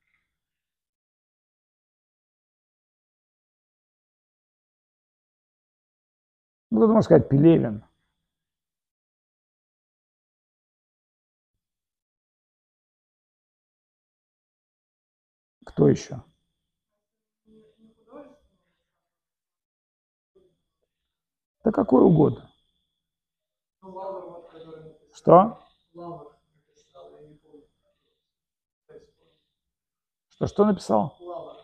Speaker 1: Ну, кто-то можно сказать Пелевин. Кто еще? Да какой угодно. Что? Что, что написал?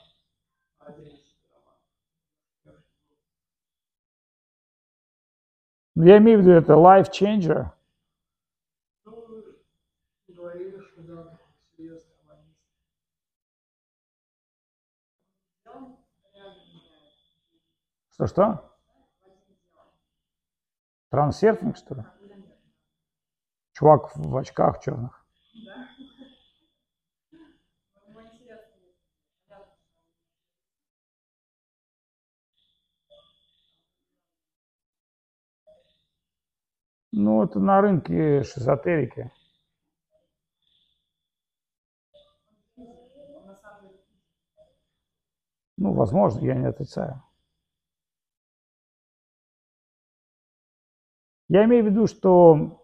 Speaker 1: Ну, я имею в виду, это life changer. Что-что? Трансерфинг, что ли? Чувак в очках черных. Ну, это на рынке шизотерики. Ну, возможно, я не отрицаю. Я имею в виду, что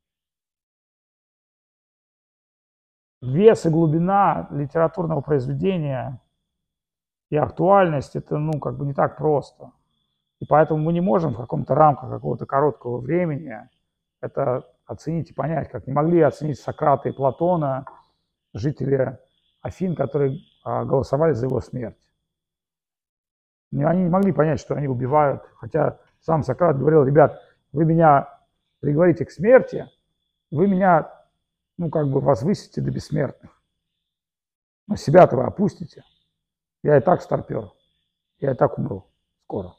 Speaker 1: вес и глубина литературного произведения и актуальность – это, ну, как бы не так просто. И поэтому мы не можем в каком-то рамках какого-то короткого времени это оценить и понять, как не могли оценить Сократа и Платона, жители Афин, которые голосовали за его смерть. Они не могли понять, что они убивают, хотя сам Сократ говорил, ребят, вы меня приговорите к смерти, вы меня, ну, как бы возвысите до бессмертных. Но себя-то вы опустите. Я и так старпер, я и так умру скоро.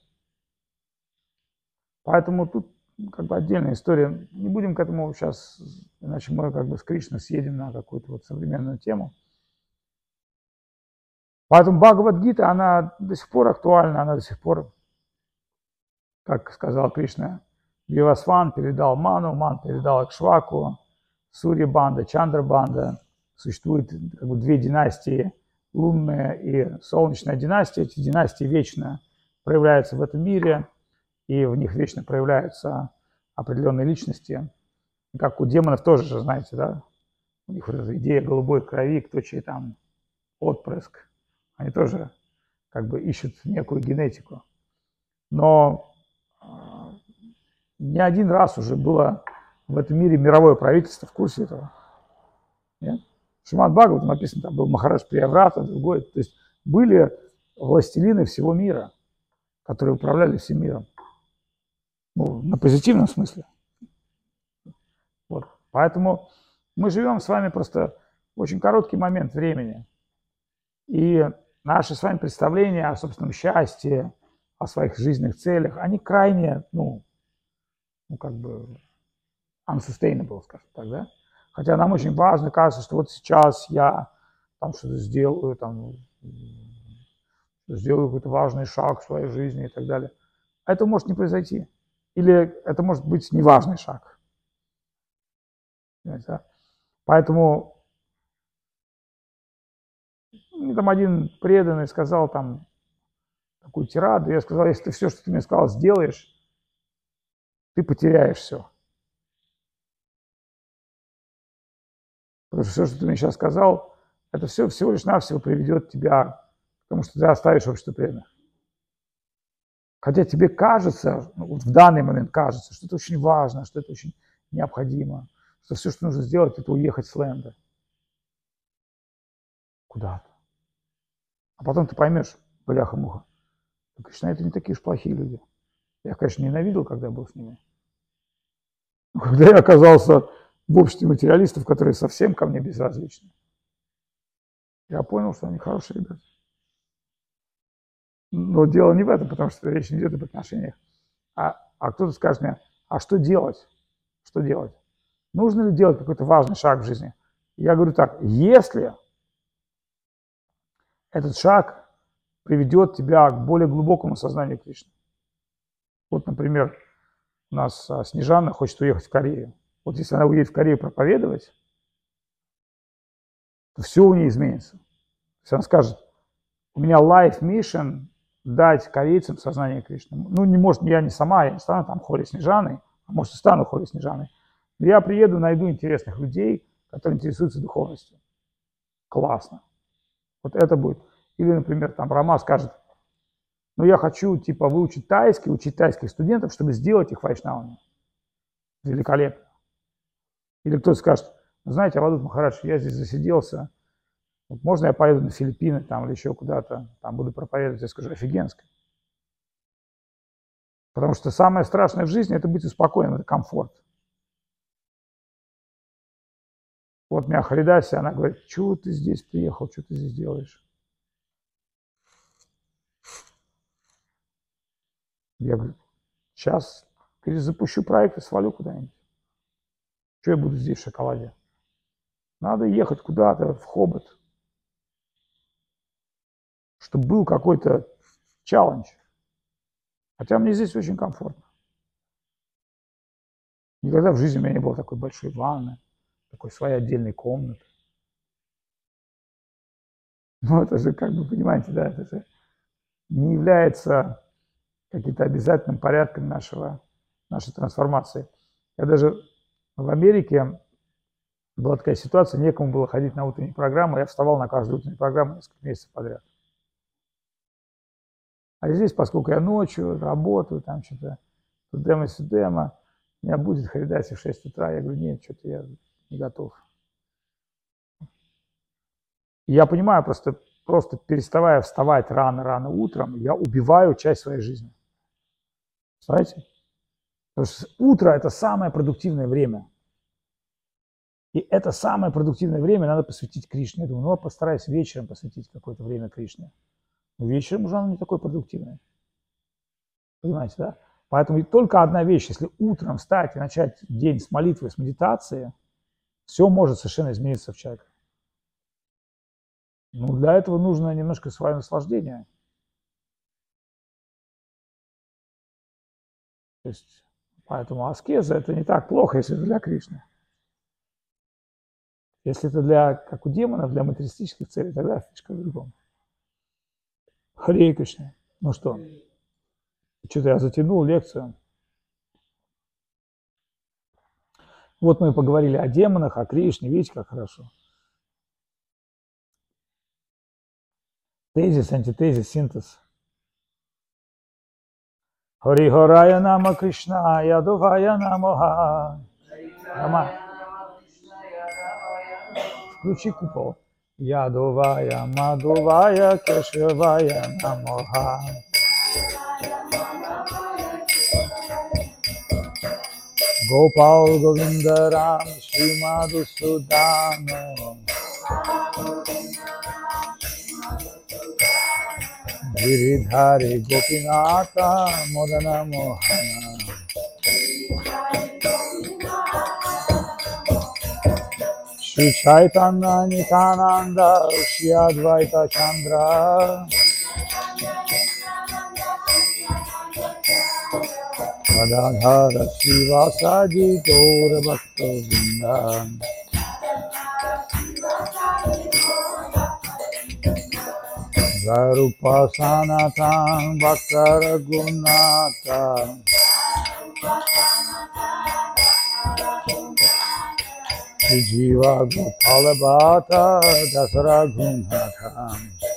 Speaker 1: Поэтому тут как бы отдельная история. Не будем к этому сейчас, иначе мы как бы с Кришной съедем на какую-то вот современную тему. Поэтому Бхагавад-гита, она до сих пор актуальна, она до сих пор, как сказал Кришна, Вивасван передал Ману, Ман передал Акшваку, Сурья-банда, Чандра-банда. Существует как бы две династии, лунная и солнечная династия. Эти династии вечно проявляются в этом мире, и в них вечно проявляются определенные личности. Как у демонов тоже же, знаете, да? У них вот эта идея голубой крови, кто чей там отпрыск. Они тоже как бы ищут некую генетику. Но не один раз уже было в этом мире мировое правительство, в курсе этого. Нет? Шримад Бхагаватам написано, там был Махарадж Прияврата, другой. То есть были властелины всего мира, которые управляли всем миром. Ну, на позитивном смысле. Вот. Поэтому мы живем с вами просто в очень короткий момент времени. И наши с вами представления о собственном счастье, о своих жизненных целях, они крайне, ну, ну как бы unsustainable, скажем так, да? Хотя нам очень важно, кажется, что вот сейчас я там что-то сделаю, там, сделаю какой-то важный шаг в своей жизни и так далее. А это может не произойти. Или это может быть неважный шаг. Понимаете, да? Поэтому мне там один преданный сказал там такую тираду, я сказал, если ты все, что ты мне сказал, сделаешь, ты потеряешь все. Потому что все, что ты мне сейчас сказал, это все всего лишь навсего приведет тебя к тому, что ты оставишь общество преданных. Хотя тебе кажется, ну, вот в данный момент кажется, что это очень важно, что это очень необходимо, что все, что нужно сделать, это уехать с ленда куда-то. А потом ты поймешь, бляха-муха, Кришна, это не такие уж плохие люди. Я, конечно, ненавидел, когда был с ними. Но когда я оказался в обществе материалистов, которые совсем ко мне безразличны, я понял, что они хорошие ребята. Но дело не в этом, потому что речь не идет об отношениях. А, а кто-то скажет мне, а что делать? Что делать? Нужно ли делать какой-то важный шаг в жизни? Я говорю так, если этот шаг приведет тебя к более глубокому сознанию Кришны. Вот, например, у нас Снежана хочет уехать в Корею. Вот если она уедет в Корею проповедовать, то все у нее изменится. То есть она скажет, у меня life mission дать корейцам сознание Кришны. Ну, не может, я не сама, я не стану там Холи Снежаной, а может и стану Холи Снежаной. Но я приеду, найду интересных людей, которые интересуются духовностью. Классно. Вот это будет. Или, например, там Рама скажет, ну я хочу типа выучить тайский, учить тайских студентов, чтобы сделать их вайшнавами. Великолепно. Или кто-то скажет, ну, знаете, Авадут Махарадж, я здесь засиделся, вот можно я поеду на Филиппины там, или еще куда-то, там буду проповедовать, я скажу, офигенско. Потому что самое страшное в жизни – это быть успокоенным, это комфорт. Вот меня Харидаси, она говорит, чего ты здесь приехал, что ты здесь делаешь? Я говорю, сейчас запущу проект и свалю куда-нибудь. Что я буду здесь в шоколаде? Надо ехать куда-то в Хобот, чтобы был какой-то челлендж. Хотя мне здесь очень комфортно. Никогда в жизни у меня не было такой большой ванны, такой своей отдельной комнаты. Ну, это же, как бы, понимаете, да, это же не является каким-то обязательным порядком нашего, нашей трансформации. Я даже в Америке была такая ситуация, некому было ходить на утреннюю программу, я вставал на каждую утреннюю программу несколько месяцев подряд. А здесь, поскольку я ночью работаю, там что-то, тудема-сюдема, меня будет Харидаси в шесть утра, я говорю, нет, что-то я не готов. И я понимаю, просто, просто переставая вставать рано-рано утром, я убиваю часть своей жизни. Представляете? Потому что утро – это самое продуктивное время. И это самое продуктивное время надо посвятить Кришне. Я думаю, ну, постараюсь вечером посвятить какое-то время Кришне. Но вечером уже оно не такое продуктивное. Понимаете, да? Поэтому только одна вещь, если утром встать и начать день с молитвы, с медитации, все может совершенно измениться в человеке. Ну, для этого нужно немножко свое наслаждение. То есть, поэтому аскеза – это не так плохо, если это для Кришны. Если это для, как у демонов, для материалистических целей, тогда фишка в другом. Харе Кришна. Ну что, что-то я затянул лекцию. Вот мы поговорили о демонах, о Кришне, видите, как хорошо. Тезис, антитезис, синтез. Хари Харая Нама Кришна, Ядувая Намаха. Рама. Включи купол. Ядувая, Мадувая, Кешавая Намаха. Гопал Говиндарам, Шри Мадхусудана. Giridhari Gopinata Modana Mohana. Shri Chaitanya Nityananda Shri Advaita Chandra. Gadadhara Srivasadi Gaura Bhakta Vrinda. Garupa Sanatan Bhaktara Gunata. Jiva Gopala Bhata Dasara Gunata.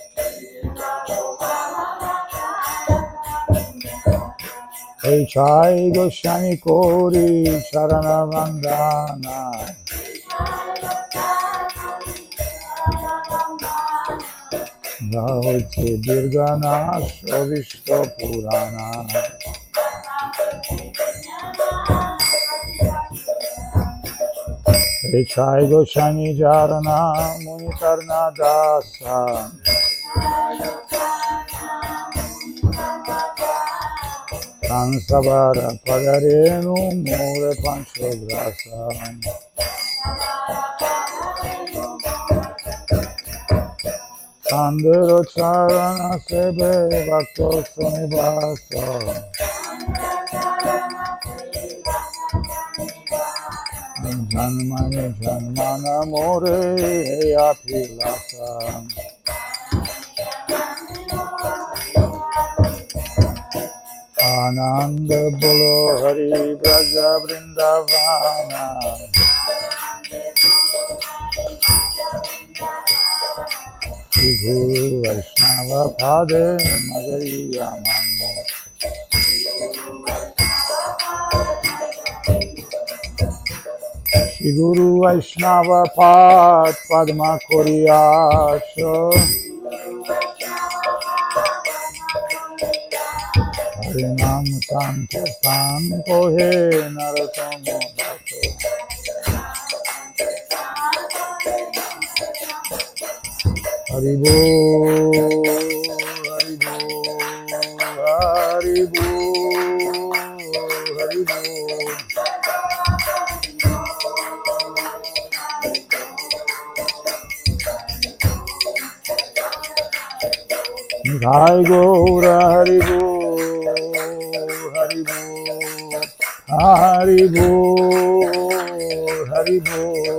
Speaker 1: Hey Chai Goswami Kori Charana Vandana. Nahoti Dirgana Shavishta Purana. Echai Goshani Jarana Munitarna Dasa. Ansabara Padarenu Mure Panchobrasam Sandero Charana Sebe Bhakto Sonibasa Janmani Janmana More Apilasa Ananda Bolo Hari Braja Vrindavana Shri Guru Vaishnava Pade Madhuriya Manda Shri Guru Vaishnava Pad Padma Koriyasha Harinam Sankirtan Kohe Naratomo Bhato Haribo Haribo Haribo Haribo Jai Gaura Haribo Haribo Haribo Haribo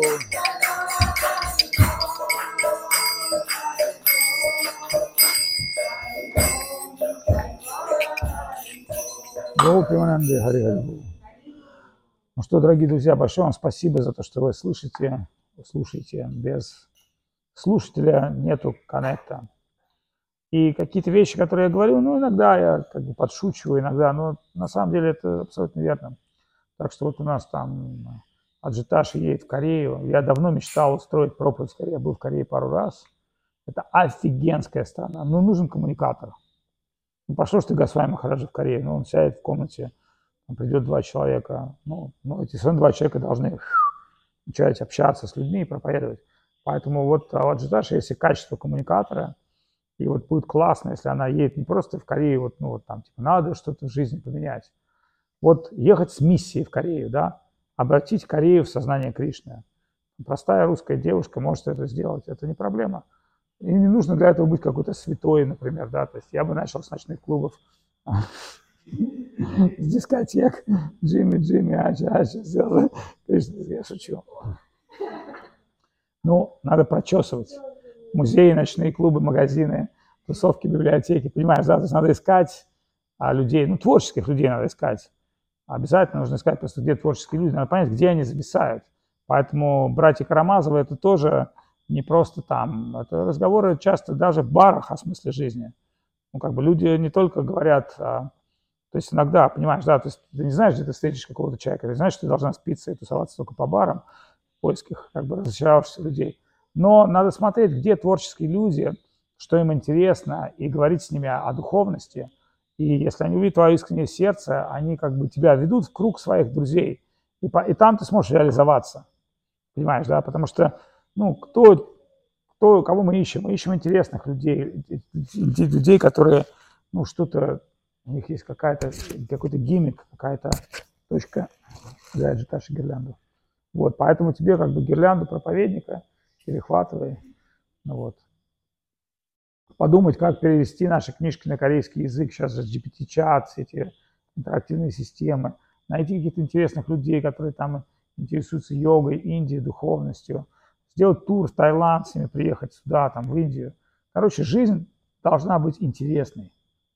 Speaker 1: Гопимананде Хари Харибол. Ну что, дорогие друзья, большое вам спасибо за то, что вы слышите, слушаете. Без слушателя нету коннекта. И какие-то вещи, которые я говорю, ну, иногда я как бы подшучиваю, иногда, но на самом деле это абсолютно верно. Так что вот у нас там Аджиташи едет в Корею. Я давно мечтал устроить проповедь в Корее. Я был в Корее пару раз. Это офигенская страна. Ну, нужен коммуникатор. Ну, пошел что ты Госвами Махараджа в Корее, ну, он сядет в комнате, там придет два человека, ну, ну эти все равно два человека должны начать общаться с людьми и проповедовать. Поэтому вот у Аджиташи, если качество коммуникатора, и вот будет классно, если она едет не просто в Корею, вот, ну, вот там, типа, надо что-то в жизни поменять. Вот ехать с миссией в Корею, да, обратить Корею в сознание Кришны. Простая русская девушка может это сделать, это не проблема. И не нужно для этого быть какой-то святой, например, да, то есть я бы начал с ночных клубов, с дискотек, Джимми, Джимми, Ача, Ача, сделал, я шучу. Ну, надо прочесывать музеи, ночные клубы, магазины, тусовки, библиотеки, понимаешь, да, то есть надо искать людей, ну, творческих людей надо искать. Обязательно нужно искать просто, где творческие люди, надо понять, где они зависают. Поэтому братья Карамазовы это тоже не просто там, это разговоры часто даже в барах о смысле жизни. Ну, как бы люди не только говорят, а, то есть иногда, понимаешь, да, то есть ты не знаешь, где ты встретишь какого-то человека, ты знаешь, что ты должна спиться и тусоваться только по барам, в поисках как бы разочаровавшихся людей. Но надо смотреть, где творческие люди, что им интересно, и говорить с ними о духовности. И если они увидят твое искреннее сердце, они как бы тебя ведут в круг своих друзей. И, по, и там ты сможешь реализоваться. Понимаешь, да? Потому что, ну, кто, кто, кого мы ищем? Мы ищем интересных людей, людей, которые, ну, что-то, у них есть какая-то, какой-то гиммик, какая-то точка для Аджиташи гирлянду. Вот, поэтому тебе как бы гирлянду проповедника перехватывай. Ну, вот. Подумать, как перевести наши книжки на корейский язык. Сейчас же джи пи ти-чат, все эти интерактивные системы. Найти каких-то интересных людей, которые там интересуются йогой, Индией, духовностью. Сделать тур в Таиланд, с ними приехать сюда, там, в Индию. Короче, жизнь должна быть интересной.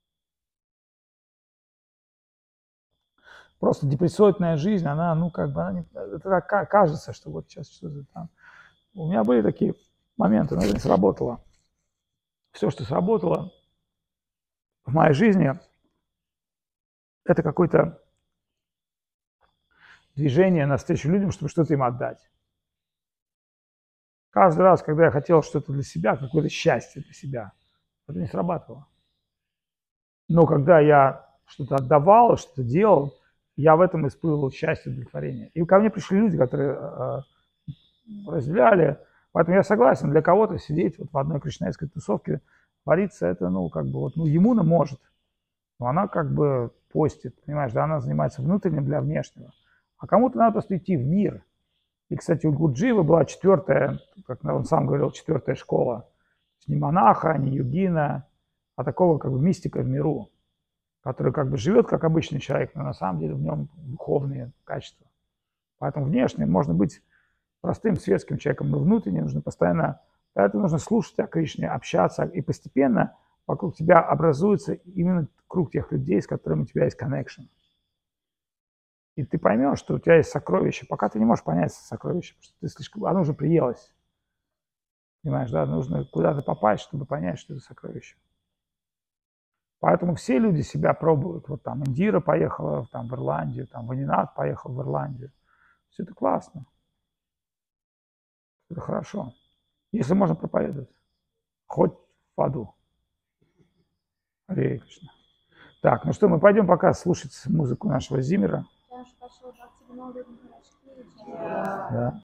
Speaker 1: Просто депрессионная жизнь, она, ну, как бы, она не, это кажется, что вот сейчас что-то там. У меня были такие моменты, но это не сработало. Все, что сработало в моей жизни, это какое-то движение навстречу людям, чтобы что-то им отдать. Каждый раз, когда я хотел что-то для себя, какое-то счастье для себя, это не срабатывало. Но когда я что-то отдавал, что-то делал, я в этом испытывал счастье, удовлетворение. И ко мне пришли люди, которые э, разделяли. Поэтому я согласен, для кого-то сидеть вот в одной кришнаитской тусовке, вариться, это, ну, как бы, вот, ну, Ямуна может. Но она, как бы, постит, понимаешь, да, она занимается внутренним для внешнего. А кому-то надо просто идти в мир. И, кстати, у Гурджиева была четвертая, как он сам говорил, четвертая школа. Не монаха, не йогина, а такого как бы мистика в миру, который как бы живет как обычный человек, но на самом деле в нем духовные качества. Поэтому внешне можно быть простым светским человеком, но внутренне нужно постоянно, поэтому нужно слушать о Кришне, общаться, и постепенно вокруг тебя образуется именно круг тех людей, с которыми у тебя есть connection. И ты поймешь, что у тебя есть сокровище, пока ты не можешь понять сокровище, потому что ты слишком, оно уже приелось. Понимаешь, да, нужно куда-то попасть, чтобы понять, что это сокровище. Поэтому все люди себя пробуют. Вот там Индира поехала там, в Ирландию, там Ванинат поехал в Ирландию. Все это классно. Это хорошо. Если можно проповедовать. Хоть в аду. Харе Кришна. Так, ну что, мы пойдем пока слушать музыку нашего Зиммера. Да.